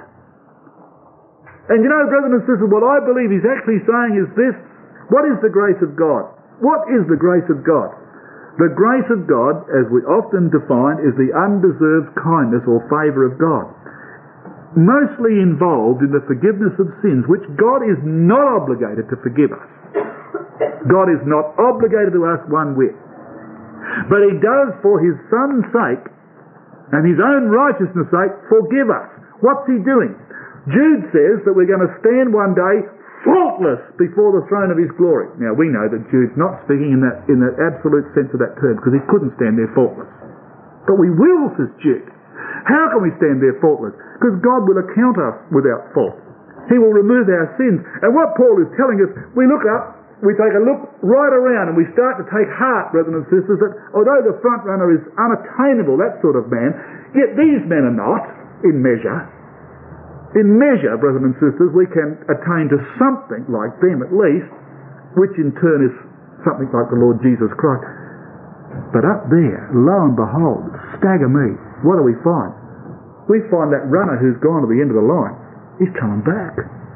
And you know, brothers and sisters, what I believe he's actually saying is this. What is the grace of God? What is the grace of God? The grace of God, as we often define, is the undeserved kindness or favour of God. Mostly involved in the forgiveness of sins, which God is not obligated to forgive us. God is not obligated to us one whit. But he does, for his Son's sake, and his own righteousness' sake, forgive us. What's he doing? Jude says that we're going to stand one day faultless before the throne of his glory. Now we know that Jude's not speaking in that in that absolute sense of that term, because he couldn't stand there faultless. But we will, says Jude. How can we stand there faultless? Because God will account us without fault. He will remove our sins. And what Paul is telling us, we look up, we take a look right around, and we start to take heart, brothers and sisters, that although the front runner is unattainable, that sort of man, yet these men are not, in measure. In measure, brothers and sisters, we can attain to something like them at least, which in turn is something like the Lord Jesus Christ. But up there, lo and behold, stagger me, what do we find? We find that runner who's gone to the end of the line, he's coming back.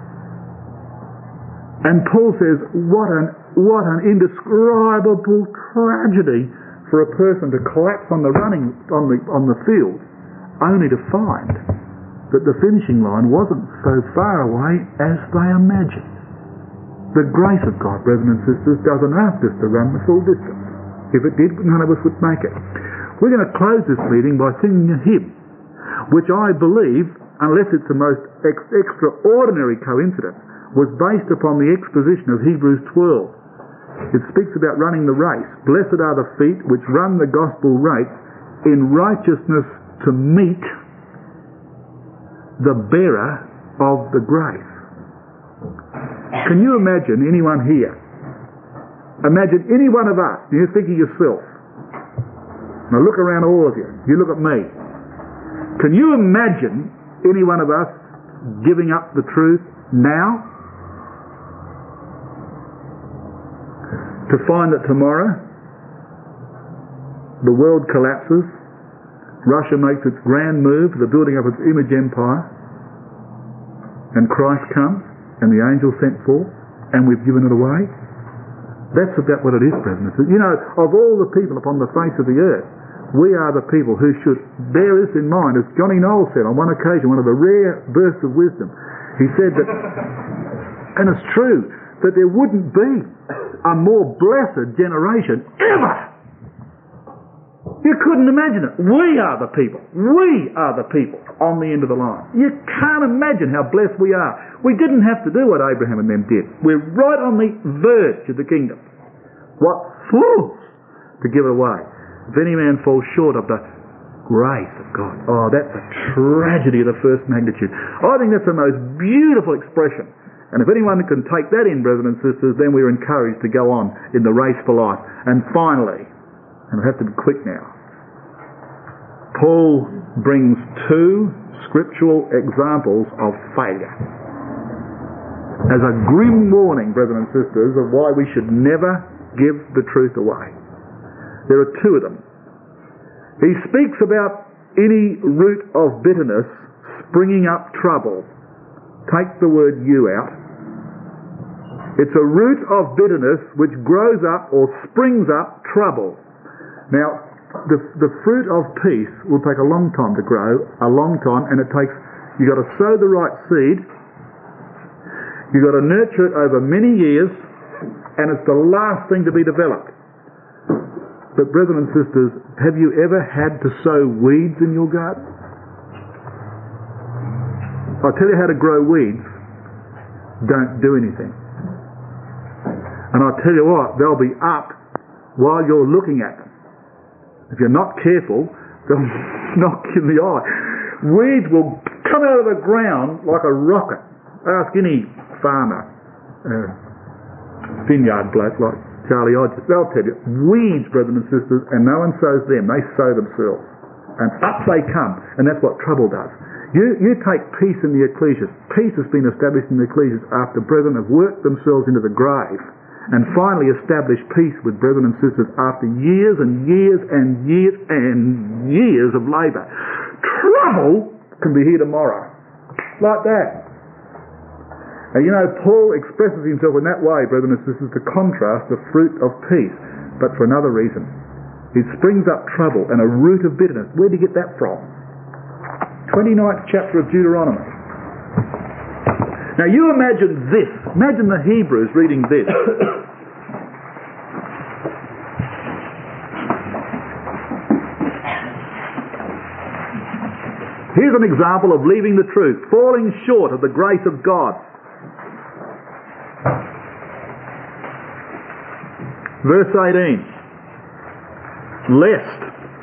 And Paul says, what an, what an indescribable tragedy for a person to collapse on the running, on the, on the field, only to find that the finishing line wasn't so far away as they imagined. The grace of God, brothers and sisters, doesn't ask us to run the full distance. If it did, none of us would make it. We're going to close this meeting by singing a hymn, which I believe, unless it's the most ex- extraordinary coincidence, was based upon the exposition of Hebrews twelve. It speaks about running the race. Blessed are the feet which run the gospel race in righteousness to meet the bearer of the grace. Can you imagine anyone here? Imagine any one of us. You think of yourself. Now look around all of you. You look at me. Can you imagine any one of us giving up the truth now? To find that tomorrow the world collapses, Russia makes its grand move for the building of its image empire, and Christ comes, and the angels sent forth, and we've given it away. That's about what it is, brothers and sisters. You know, of all the people upon the face of the earth, we are the people who should bear this in mind. As Johnny Knowles said on one occasion, one of the rare bursts of wisdom, he said that, and it's true, that there wouldn't be a more blessed generation ever. You couldn't imagine it. We are the people. We are the people on the end of the line. You can't imagine how blessed we are. We didn't have to do what Abraham and them did. We're right on the verge of the kingdom. What fools to give it away. If any man falls short of the grace of God. Oh, that's a tragedy of the first magnitude. I think that's the most beautiful expression. And if anyone can take that in, brothers and sisters, then we're encouraged to go on in the race for life. And finally, and I have to be quick now, Paul brings two scriptural examples of failure as a grim warning, brothers and sisters, of why we should never give the truth away. There are two of them. He speaks about any root of bitterness springing up trouble. Take the word "you" out. It's a root of bitterness which grows up or springs up trouble. Now, the the fruit of peace will take a long time to grow, a long time, and it takes, you've got to sow the right seed, you've got to nurture it over many years, and it's the last thing to be developed. But brothers and sisters, have you ever had to sow weeds in your garden? I'll tell you how to grow weeds. Don't do anything. And I'll tell you what, they'll be up while you're looking at them. If you're not careful, they'll knock you in the eye. Weeds will come out of the ground like a rocket. Ask any farmer, uh, vineyard bloke like Charlie Hodges, they'll tell you, weeds, brothers and sisters, and no one sows them, they sow themselves. And up they come, and that's what trouble does. You, you take peace in the ecclesias. Peace has been established in the ecclesias after brethren have worked themselves into the grave and finally established peace with brethren and sisters after years and years and years and years of labour. Trouble can be here tomorrow. Like that. And you know, Paul expresses himself in that way, brethren and sisters, to contrast the fruit of peace, but for another reason. It springs up trouble and a root of bitterness. Where do you get that from? twenty-ninth chapter of Deuteronomy. Now you imagine this. Imagine the Hebrews reading this. Here's an example of leaving the truth, falling short of the grace of God. Verse eighteen. Lest,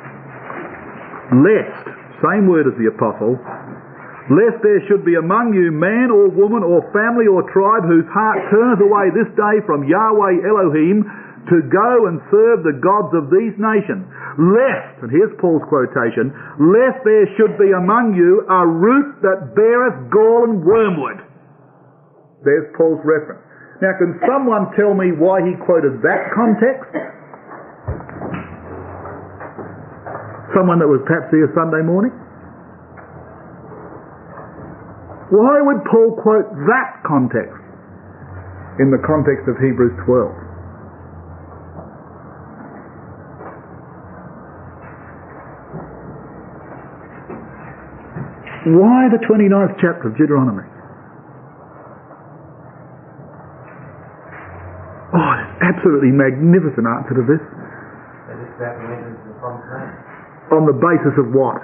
lest, same word as the apostle, lest there should be among you man or woman or family or tribe whose heart turneth away this day from Yahweh Elohim to go and serve the gods of these nations. Lest, and here's Paul's quotation, lest there should be among you a root that beareth gall and wormwood. There's Paul's reference. Now, can someone tell me why he quoted that context? Someone that was perhaps here Sunday morning? Why would Paul quote that context in the context of Hebrews twelve? Why the twenty-ninth chapter of Deuteronomy? Oh, it's absolutely magnificent answer to this. On the basis of what?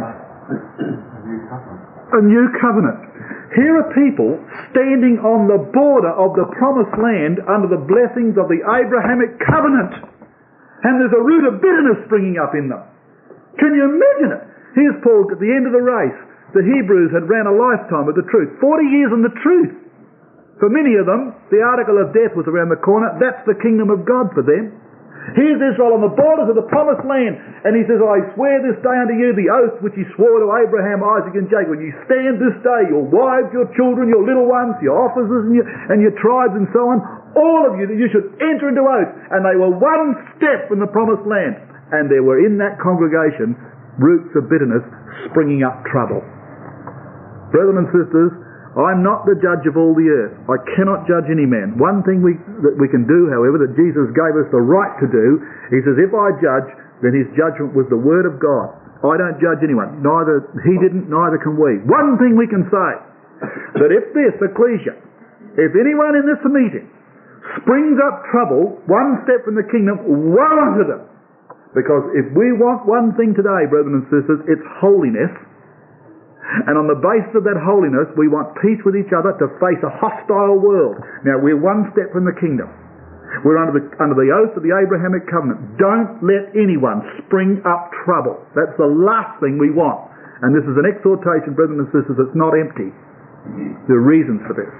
A new covenant. Here are people standing on the border of the promised land under the blessings of the Abrahamic covenant. And there's a root of bitterness springing up in them. Can you imagine it? Here's Paul at the end of the race. The Hebrews had ran a lifetime with the truth. Forty years in the truth. For many of them, the article of death was around the corner. That's the kingdom of God for them. Here's Israel on the borders of the promised land, and he says, I swear this day unto you the oath which he swore to Abraham, Isaac and Jacob. When you stand this day, your wives, your children, your little ones, your officers and your, and your tribes and so on, all of you, that you should enter into oath. And they were one step from the promised land. And there were in that congregation roots of bitterness springing up trouble. Brethren and sisters, I'm not the judge of all the earth. I cannot judge any man. One thing we, that we can do, however, that Jesus gave us the right to do, he says, if I judge, then his judgment was the word of God. I don't judge anyone. Neither he didn't, neither can we. One thing we can say, that if this ecclesia, if anyone in this meeting springs up trouble, one step from the kingdom, woe unto them. Because if we want one thing today, brethren and sisters, it's holiness. And on the basis of that holiness, we want peace with each other to face a hostile world. Now, we're one step from the kingdom. We're under the, under the oath of the Abrahamic covenant. Don't let anyone spring up trouble. That's the last thing we want. And this is an exhortation, brethren and sisters, that's not empty. There are reasons for this.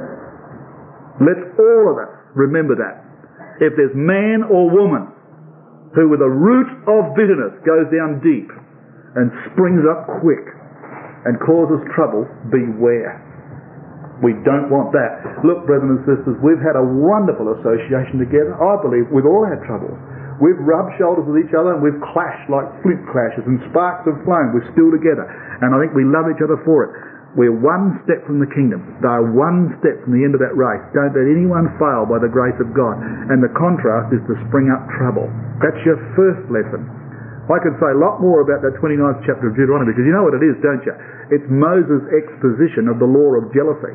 Let's all of us remember that. If there's man or woman who with a root of bitterness goes down deep and springs up quick and causes trouble, beware. We don't want that. Look, brethren and sisters, we've had a wonderful association together. I believe we've all had troubles. We've rubbed shoulders with each other and we've clashed like flint clashes and sparks have flown. We're still together. And I think we love each other for it. We're one step from the kingdom. They are one step from the end of that race. Don't let anyone fail by the grace of God. And the contrast is to spring up trouble. That's your first lesson. I could say a lot more about that twenty-ninth chapter of Deuteronomy, because you know what it is, don't you? It's Moses' exposition of the law of jealousy.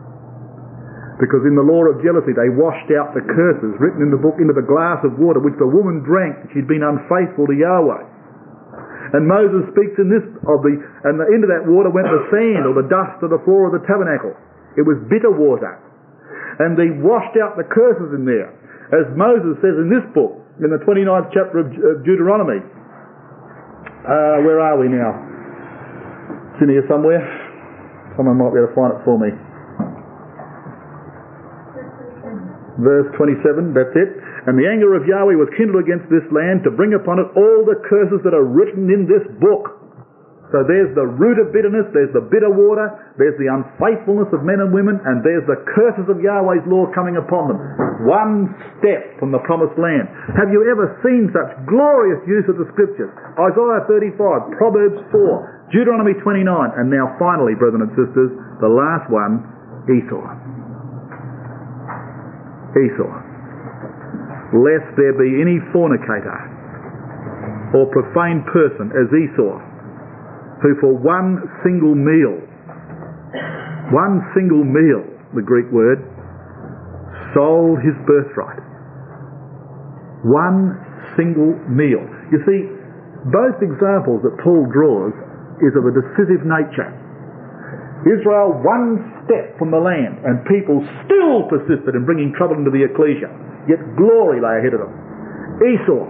Because in the law of jealousy, they washed out the curses written in the book into the glass of water, which the woman drank, that she'd been unfaithful to Yahweh. And Moses speaks in this of the, and the, into that water went the sand or the dust of the floor of the tabernacle. It was bitter water. And they washed out the curses in there. As Moses says in this book, in the twenty-ninth chapter of Deuteronomy. Uh, where are we now? It's in here somewhere. Someone might be able to find it for me. Verse twenty-seven, that's it. And the anger of Yahweh was kindled against this land to bring upon it all the curses that are written in this book. So there's the root of bitterness, there's the bitter water, there's the unfaithfulness of men and women, and there's the curses of Yahweh's law coming upon them. One step from the promised land. Have you ever seen such glorious use of the scriptures? Isaiah thirty-five, Proverbs four, Deuteronomy twenty-nine, and now finally, brethren and sisters, the last one, Esau. Esau. Lest there be any fornicator or profane person as Esau, who for one single meal, one single meal, the Greek word, sold his birthright. One single meal. You see, both examples that Paul draws is of a decisive nature. Israel one step from the land, and people still persisted in bringing trouble into the ecclesia, yet glory lay ahead of them. Esau,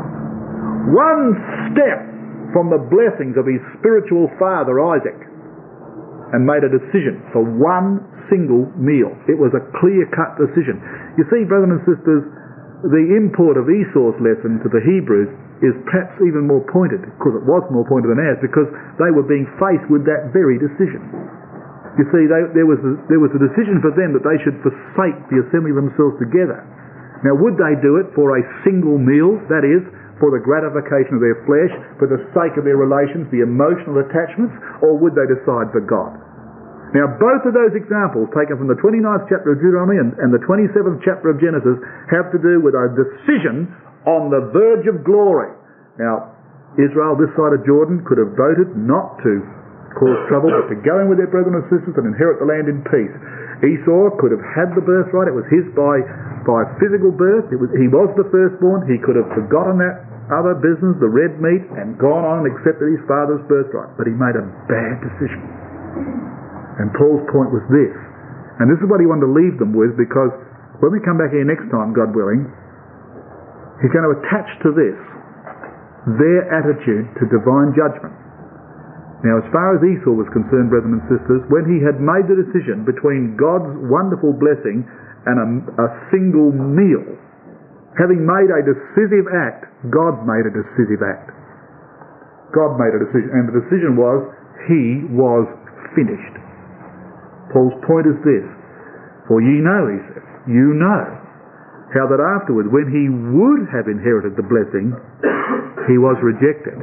one step from the blessings of his spiritual father Isaac, and made a decision for one single meal. It was a clear-cut decision. You see, brothers and sisters, the import of Esau's lesson to the Hebrews is perhaps even more pointed, because it was more pointed than ours, because they were being faced with that very decision. You see, they, there was a, there was a decision for them that they should forsake the assembly of themselves together. Now, would they do it for a single meal, that is, for the gratification of their flesh, for the sake of their relations, the emotional attachments, or would they decide for God? Now, both of those examples, taken from the twenty-ninth chapter of Deuteronomy and, and the twenty-seventh chapter of Genesis, have to do with a decision on the verge of glory. Now, Israel, this side of Jordan, could have voted not to cause trouble, but to go in with their brethren and sisters and inherit the land in peace. Esau could have had the birthright. It was his by by physical birth. It was, he was the firstborn. He could have forgotten that other business, the red meat, and gone on and accepted his father's birthright. But he made a bad decision. And Paul's point was this, and this is what he wanted to leave them with, because when we come back here next time, God willing, he's going to attach to this their attitude to divine judgment. Now, as far as Esau was concerned, brethren and sisters, when he had made the decision between God's wonderful blessing and a, a single meal, having made a decisive act, God made a decisive act. God made a decision, and the decision was, he was finished. Paul's point is this, for ye know, he says, you know, how that afterwards, when he would have inherited the blessing, he was rejected.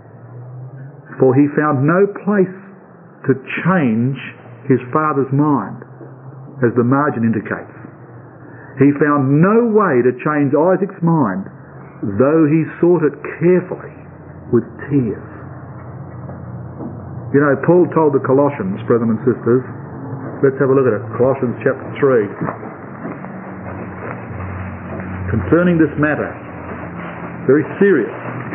For he found no place to change his father's mind, as the margin indicates. He found no way to change Isaac's mind, though he sought it carefully with tears. You know, Paul told the Colossians, brethren and sisters, let's have a look at it, Colossians chapter three, concerning this matter, very serious.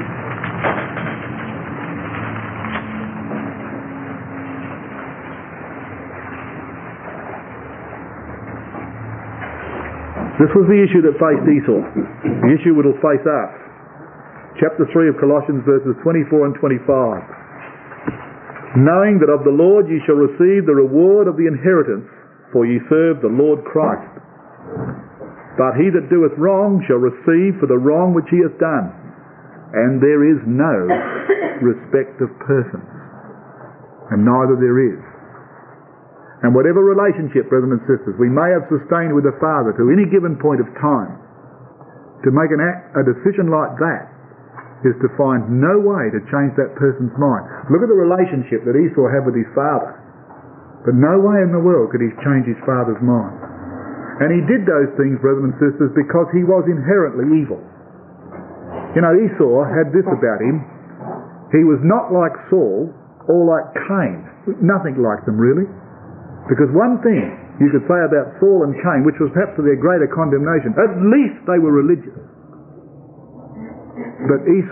This was the issue that faced Esau. The issue that will face us. Chapter three of Colossians, verses twenty-four and twenty-five. Knowing that of the Lord ye shall receive the reward of the inheritance, for ye serve the Lord Christ. But he that doeth wrong shall receive for the wrong which he hath done. And there is no respect of persons. And neither there is. And whatever relationship, brethren and sisters, we may have sustained with the Father to any given point of time, to make an act, a decision like that is to find no way to change that person's mind. Look at the relationship that Esau had with his father. But no way in the world could he change his father's mind. And he did those things, brethren and sisters, because he was inherently evil. You know, Esau had this about him. He was not like Saul or like Cain. Nothing like them, really. Because one thing you could say about Saul and Cain, which was perhaps to their greater condemnation, at least they were religious. But Esau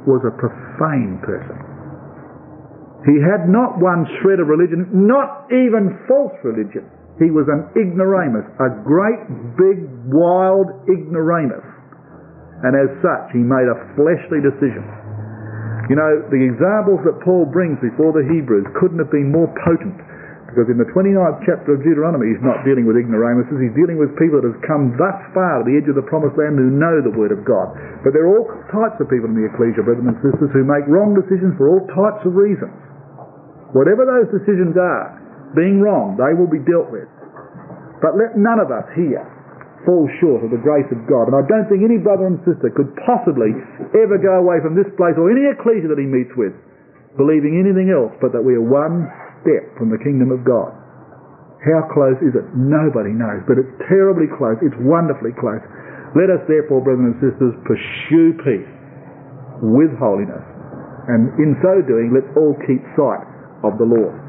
was a profane person. He had not one shred of religion, not even false religion. He was an ignoramus, a great, big, wild ignoramus. And as such, he made a fleshly decision. You know, the examples that Paul brings before the Hebrews couldn't have been more potent, because in the twenty-ninth chapter of Deuteronomy, he's not dealing with ignoramuses, he's dealing with people that have come thus far to the edge of the promised land who know the Word of God. But there are all types of people in the ecclesia, brethren and sisters, who make wrong decisions for all types of reasons. Whatever those decisions are, being wrong, they will be dealt with. But let none of us here fall short of the grace of God. And I don't think any brother and sister could possibly ever go away from this place or any ecclesia that he meets with believing anything else but that we are one step from the kingdom of God. How close is it? Nobody knows, but it's terribly close. It's wonderfully close. Let us therefore, brethren and sisters, pursue peace with holiness, and in so doing let's all keep sight of the Lord.